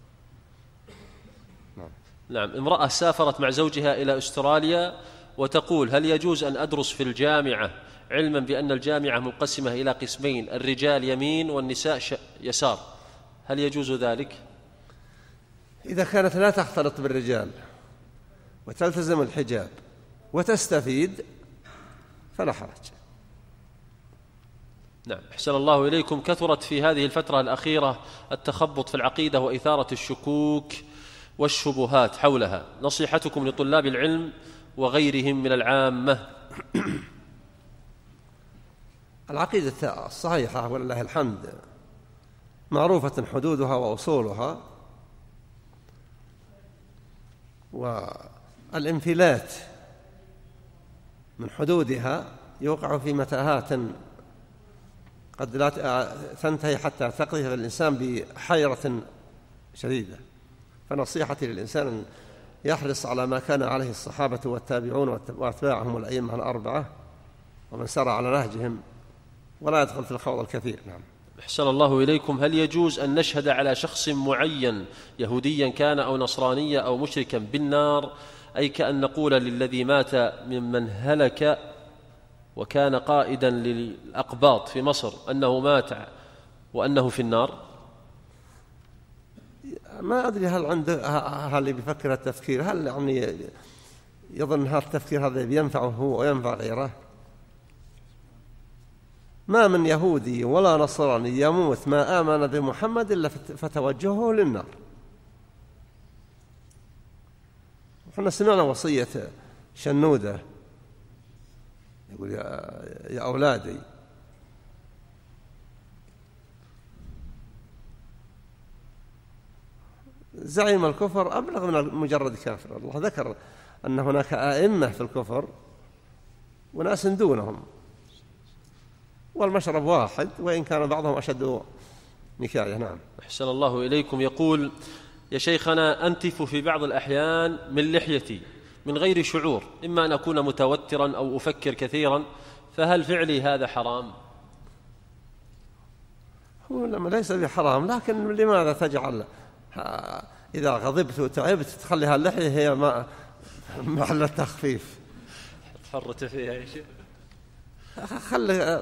Speaker 2: نعم. نعم. امرأة سافرت مع زوجها إلى أستراليا وتقول: هل يجوز أن أدرس في الجامعة علما بأن الجامعة منقسمة إلى قسمين، الرجال يمين والنساء يسار، هل يجوز ذلك؟
Speaker 3: إذا كانت لا تختلط بالرجال وتلتزم الحجاب وتستفيد فلا حرج.
Speaker 2: نعم. أحسن الله إليكم. كثرت في هذه الفترة الأخيرة التخبط في العقيدة وإثارة الشكوك والشبهات حولها، نصيحتكم لطلاب العلم وغيرهم من العامة؟
Speaker 3: العقيدة الصحيحة ولله الحمد معروفة حدودها وأصولها، والانفلات من حدودها يوقع في متاهات قد لا تنتهي حتى تقذف الإنسان بحيرة شديدة. فنصيحتي للإنسان أن يحرص على ما كان عليه الصحابة والتابعون وأتباعهم الأئمة الأربعة ومن سار على نهجهم، ولا يدخل في الخوض الكثير. نعم.
Speaker 2: أحسن الله إليكم. هل يجوز أن نشهد على شخص معين يهوديا كان أو نصرانيا أو مشركا بالنار، أي كأن نقول للذي مات ممن هلك وكان قائدا للأقباط في مصر أنه مات وأنه في النار؟
Speaker 3: ما أدري هل عنده هل اللي بيفكر التفكير هل يعني يظن هذا التفكير هذا بينفعه هو وينفع غيره؟ ما من يهودي ولا نصراني يموت ما آمن بمحمد إلا فتوجهه للنار. احنا سمعنا وصية شنودة يقول يا, يا أولادي زعيم الكفر أبلغ من مجرد كافر. الله ذكر أن هناك آئمة في الكفر وناس دونهم، والمشرب واحد وإن كان بعضهم أشد نكاية. نعم.
Speaker 2: أحسن الله إليكم. يقول يا شيخنا أنتف في بعض الأحيان من لحيتي من غير شعور، إما أن أكون متوترا أو أفكر كثيرا، فهل فعلي هذا حرام؟
Speaker 3: هو ليس بحرام، لكن لماذا تجعل إذا غضبت وتعبت تخليها اللحية هي محل التخفيف؟
Speaker 2: تحرت فيها يا شيخ.
Speaker 3: خلي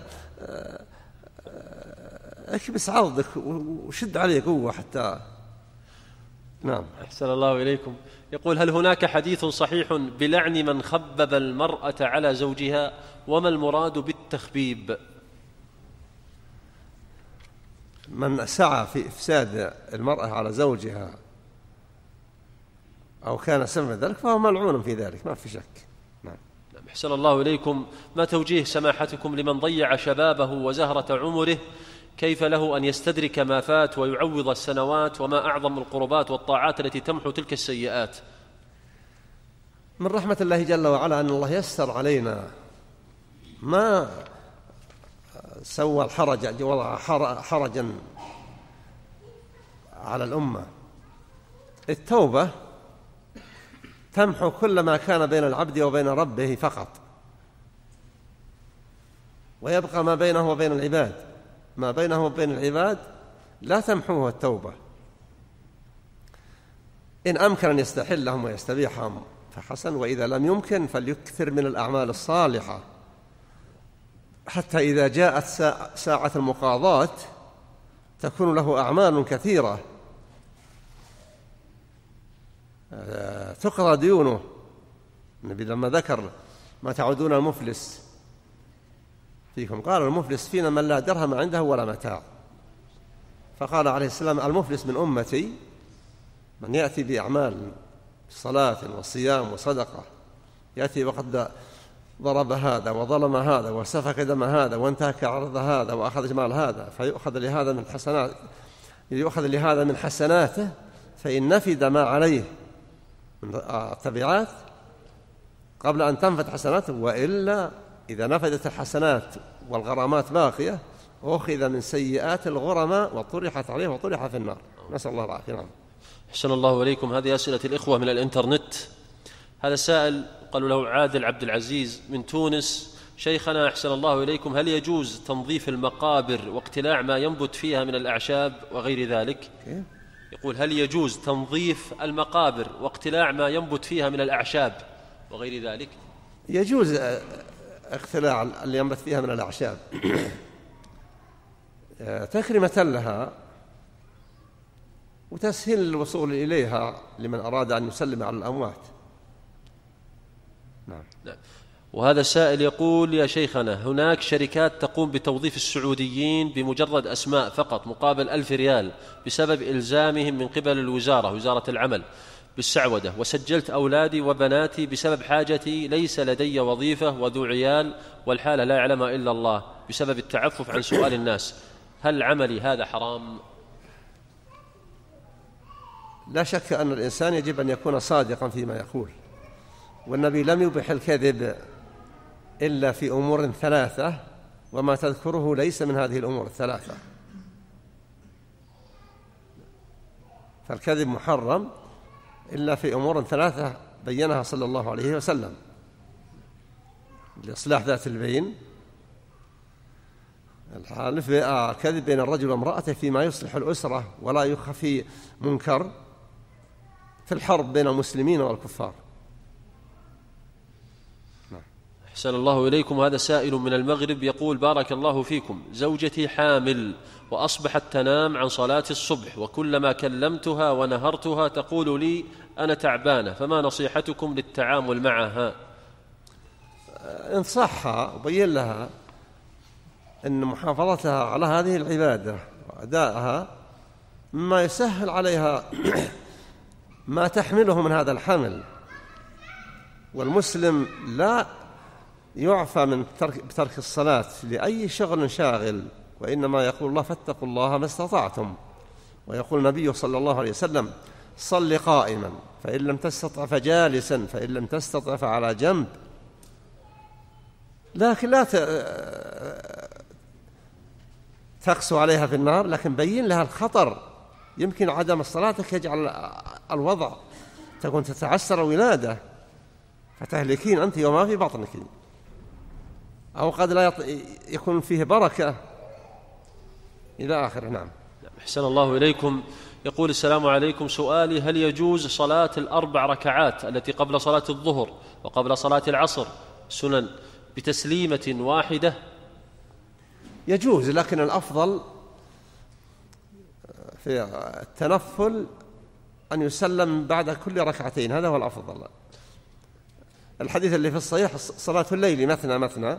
Speaker 3: اكبس عضدك وشد عليه قوة حتى. نعم.
Speaker 2: أحسن الله إليكم. يقول هل هناك حديث صحيح بلعن من خبب المرأة على زوجها، وما المراد بالتخبيب؟
Speaker 3: من سعى في إفساد المرأة على زوجها أو كان سبب ذلك فهو ملعون في ذلك، ما في شك. نعم.
Speaker 2: أحسن الله إليكم. ما توجيه سماحتكم لمن ضيع شبابه وزهرة عمره؟ كيف له أن يستدرك ما فات ويعوض السنوات؟ وما أعظم القربات والطاعات التي تمحو تلك السيئات؟
Speaker 3: من رحمة الله جل وعلا أن الله يسر علينا، ما سوى الحرج وضع حرجا على الأمة. التوبة تمحو كل ما كان بين العبد وبين ربه فقط، ويبقى ما بينه وبين العباد. ما بينه وبين العباد لا تمحوه التوبة. إن أمكن أن يستحلهم ويستبيحهم فحسن، وإذا لم يمكن فليكثر من الأعمال الصالحة، حتى إذا جاءت ساعة المقاضاة تكون له أعمال كثيرة تقضى ديونه. النبي لما ذكر ما تعودون المفلس فيكم قال المفلس فينا من لا درهم عنده ولا متاع، فقال عليه السلام المفلس من أمتي من يأتي بأعمال صلاة وصيام وصدقة، يأتي وقد ضرب هذا وظلم هذا وسفك دم هذا وانتهك عرض هذا وأخذ جمال هذا، فيؤخذ لهذا من حسنات يؤخذ لهذا من حسناته، فإن نفد ما عليه من التبعات قبل أن تنفد حسناته، وإلا إذا نفدت الحسنات والغرامات باقية أخذ من سيئات الغرماء وطرحت عليه وطرح في النار. نسأل الله العافية. نعم.
Speaker 2: أحسن الله إليكم. هذه أسئلة الإخوة من الإنترنت. هذا السائل قالوا له عادل عبد العزيز من تونس: شيخنا أحسن الله إليكم، هل يجوز تنظيف المقابر واقتلاع ما ينبت فيها من الأعشاب وغير ذلك؟ يقول هل يجوز تنظيف المقابر واقتلاع ما ينبت فيها من الأعشاب وغير ذلك؟
Speaker 3: يجوز اقتلاع اللي ينبت فيها من الأعشاب تكرمة لها وتسهيل الوصول إليها لمن أراد أن يسلم على الأموات. نعم.
Speaker 2: نعم. وهذا السائل يقول: يا شيخنا، هناك شركات تقوم بتوظيف السعوديين بمجرد أسماء فقط مقابل ألف ريال بسبب إلزامهم من قبل الوزارة وزارة العمل بالسعودة، وسجلت أولادي وبناتي بسبب حاجتي، ليس لدي وظيفة وذو عيال والحالة لا يعلمها إلا الله بسبب التعفف عن سؤال الناس، هل عملي هذا حرام؟
Speaker 3: لا شك أن الإنسان يجب أن يكون صادقا فيما يقول، والنبي لم يبح الكذب إلا في أمور ثلاثة، وما تذكره ليس من هذه الأمور الثلاثة، فالكذب محرم إلا في أمور ثلاثة بينها صلى الله عليه وسلم: لإصلاح ذات البين، الحالف الكذب بين الرجل وامرأته فيما يصلح الأسرة ولا يخفي منكر، في الحرب بين المسلمين والكفار.
Speaker 2: أحسن الله إليكم. هذا سائل من المغرب يقول: بارك الله فيكم، زوجتي حامل وأصبحت تنام عن صلاة الصبح، وكلما كلمتها ونهرتها تقول لي أنا تعبانة، فما نصيحتكم للتعامل معها؟
Speaker 3: انصحها وبين لها أن محافظتها على هذه العبادة وأدائها مما يسهل عليها ما تحمله من هذا الحمل. والمسلم لا يعفى من ترك, بترك الصلاة لأي شغل شاغل، وإنما يقول الله فاتقوا الله ما استطعتم. ويقول النبي صلى الله عليه وسلم صل قائما فإن لم تستطع فجالسا فإن لم تستطع فعلى جنب. لكن لا تقسو عليها في النار، لكن بين لها الخطر. يمكن عدم صلاتك يجعل الوضع تكون تتعسر الولادة فتهلكين أنت وما في بطنك، أو قد لا يكون فيه بركة إلى آخره. نعم.
Speaker 2: أحسن الله إليكم. يقول السلام عليكم، سؤالي هل يجوز صلاة الأربع ركعات التي قبل صلاة الظهر وقبل صلاة العصر سنن بتسليمة واحدة؟
Speaker 3: يجوز، لكن الأفضل في التنفل أن يسلم بعد كل ركعتين، هذا هو الأفضل. الحديث اللي في الصحيح صلاة الليل مثنى مثنى،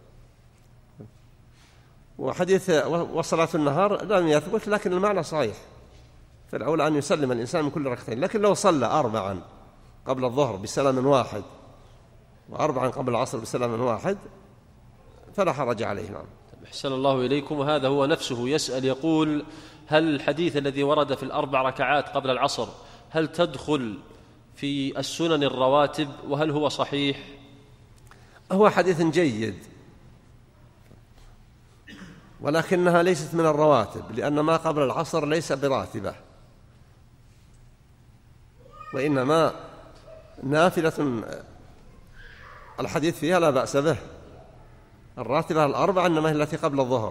Speaker 3: وحديث وصلاة النهار لم يثبت، لكن المعنى صحيح. فالأولى أن يسلم الإنسان من كل ركعتين. لكن لو صلى أربعا قبل الظهر بسلام واحد وأربعا قبل العصر بسلام واحد فلا حرج عليه. نعم.
Speaker 2: أحسن الله إليكم. وهذا هو نفسه يسأل يقول هل الحديث الذي ورد في الأربع ركعات قبل العصر هل تدخل في السنن الرواتب، وهل هو صحيح؟
Speaker 3: هو حديث جيد، ولكنها ليست من الرواتب، لأن ما قبل العصر ليس براتبة، وإنما نافلة الحديث فيها لا بأس به. الراتبة الأربعة إنما هي التي قبل الظهر.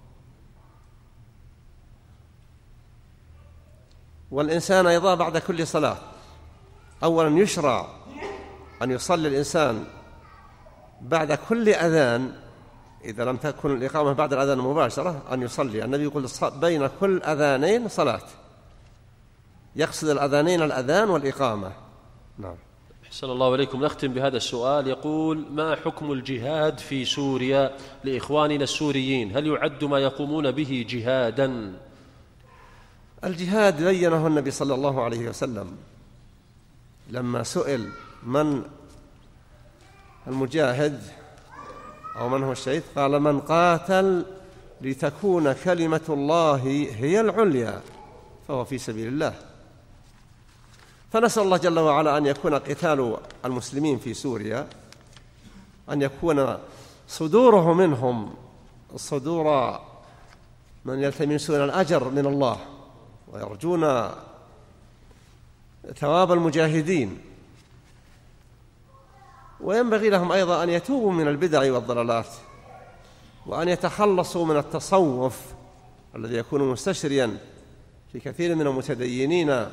Speaker 3: والإنسان أيضا بعد كل صلاة أولا يشرع أن يصلي الإنسان بعد كل أذان، إذا لم تكن الإقامة بعد الأذان مباشرة أن يصلي. النبي يقول بين كل أذانين صلاة، يقصد الأذانين الأذان والإقامة. نعم.
Speaker 2: أحسن الله إليكم. نختم بهذا السؤال. يقول ما حكم الجهاد في سوريا لإخواننا السوريين؟ هل يعد ما يقومون به جهادا؟
Speaker 3: الجهاد بينه النبي صلى الله عليه وسلم لما سئل من المجاهد أو من هو الشهيد، قال من قاتل لتكون كلمة الله هي العليا فهو في سبيل الله. فنسأل الله جل وعلا أن يكون قتال المسلمين في سوريا أن يكون صدوره منهم صدور من يلتمسون الأجر من الله ويرجون ثواب المجاهدين، وينبغي لهم أيضا أن يتوبوا من البدع والضلالات، وأن يتخلصوا من التصوف الذي يكون مستشريا في كثير من المتدينين،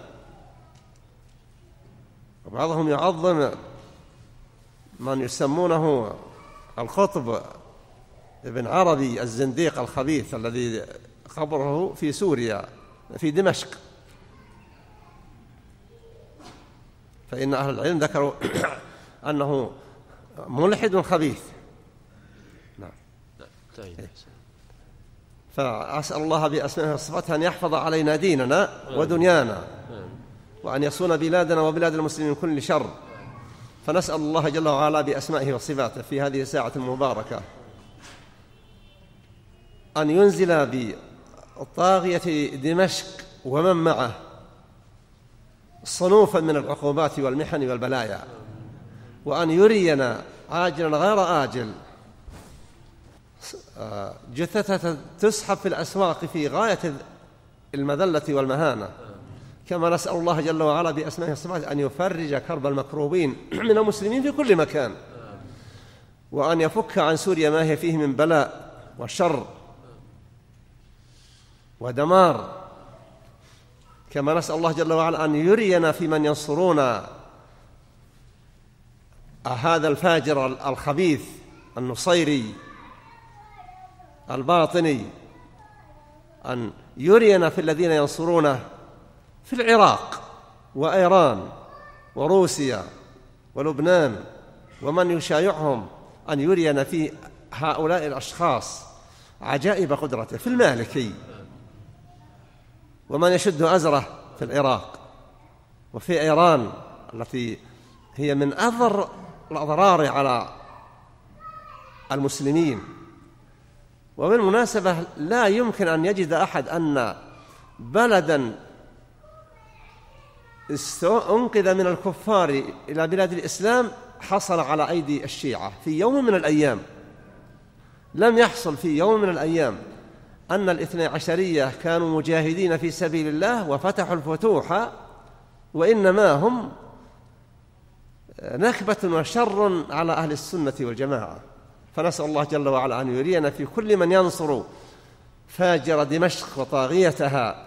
Speaker 3: وبعضهم يعظم من يسمونه القطب ابن عربي الزنديق الخبيث الذي قبره في سوريا في دمشق. فإن أهل العلم ذكروا أنه ملحد خبيث. نعم. فأسأل الله بأسمائه وصفاته أن يحفظ علينا ديننا ودنيانا، وأن يصون بلادنا وبلاد المسلمين من كل شر. فنسأل الله جل وعلا بأسمائه وصفاته في هذه الساعة المباركة أن ينزل بالطاغية دمشق ومن معه صنوفا من العقوبات والمحن والبلايا، وأن يرينا عاجلا غير آجل جثثة تسحب في الأسواق في غاية المذلة والمهانة، كما نسأل الله جل وعلا بأسمائه وصفاته أن يفرج كرب المكروبين من المسلمين في كل مكان، وأن يفك عن سوريا ما هي فيه من بلاء وشر ودمار، كما نسأل الله جل وعلا أن يرينا في من ينصرون هذا الفاجر الخبيث النصيري الباطني، أن يرينا في الذين ينصرونه في العراق وإيران وروسيا ولبنان ومن يشايعهم، أن يرينا في هؤلاء الأشخاص عجائب قدرته في المالكي، ومن يشد أزره في العراق، وفي إيران التي هي من أضر الأضرار على المسلمين. وبالمناسبة لا يمكن أن يجد أحد أن بلدا أنقذ من الكفار إلى بلاد الإسلام حصل على أيدي الشيعة في يوم من الأيام. لم يحصل في يوم من الأيام أن الاثني عشرية كانوا مجاهدين في سبيل الله وفتحوا الفتوح، وإنما هم نكبة وشر على أهل السنة والجماعة. فنسأل الله جل وعلا أن يرينا في كل من ينصر فاجر دمشق وطاغيتها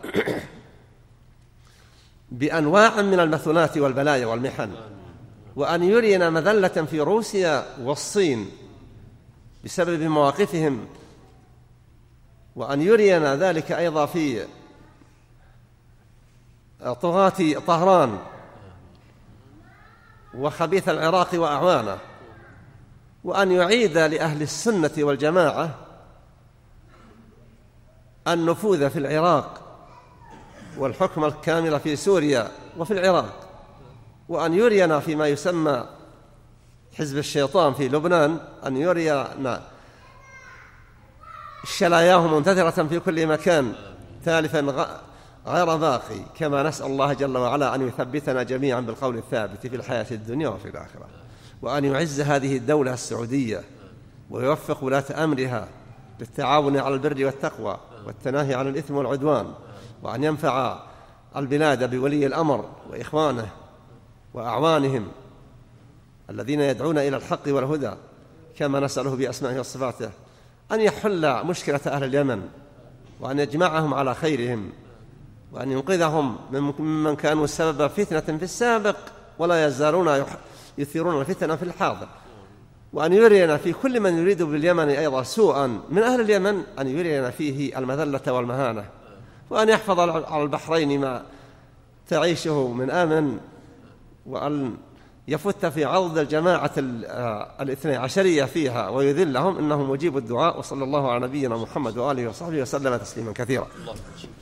Speaker 3: بأنواع من المثلات والبلايا والمحن، وأن يرينا مذلة في روسيا والصين بسبب مواقفهم، وأن يرينا ذلك أيضا في طغاة طهران وخبيث العراق وأعوانه، وأن يعيد لأهل السنة والجماعة النفوذ في العراق والحكم الكامل في سوريا وفي العراق، وأن يرينا فيما يسمى حزب الشيطان في لبنان، أن يرينا شلاياه منتثرة في كل مكان تالفا غير باقي، كما نسأل الله جل وعلا أن يثبتنا جميعا بالقول الثابت في الحياة الدنيا وفي الآخرة، وأن يعز هذه الدولة السعودية ويوفق ولاة أمرها للتعاون على البر والتقوى والتناهي عن الإثم والعدوان، وأن ينفع البلاد بولي الأمر وإخوانه وأعوانهم الذين يدعون إلى الحق والهدى، كما نسأله بأسمائه وصفاته أن يحل مشكلة أهل اليمن، وأن يجمعهم على خيرهم، وأن ينقذهم ممن كانوا سبب فتنة في السابق ولا يزالون يثيرون الفتنة في الحاضر، وأن يرينا في كل من يريد باليمن أيضا سوءا من أهل اليمن أن يرينا فيه المذلة والمهانة، وأن يحفظ على البحرين ما تعيشه من آمن، وأن يفت في عضد الجماعة الاثني عشرية فيها ويذلهم، إنه مجيب الدعاء. وصلى الله على نبينا محمد وآله وصحبه وسلم تسليما كثيرا.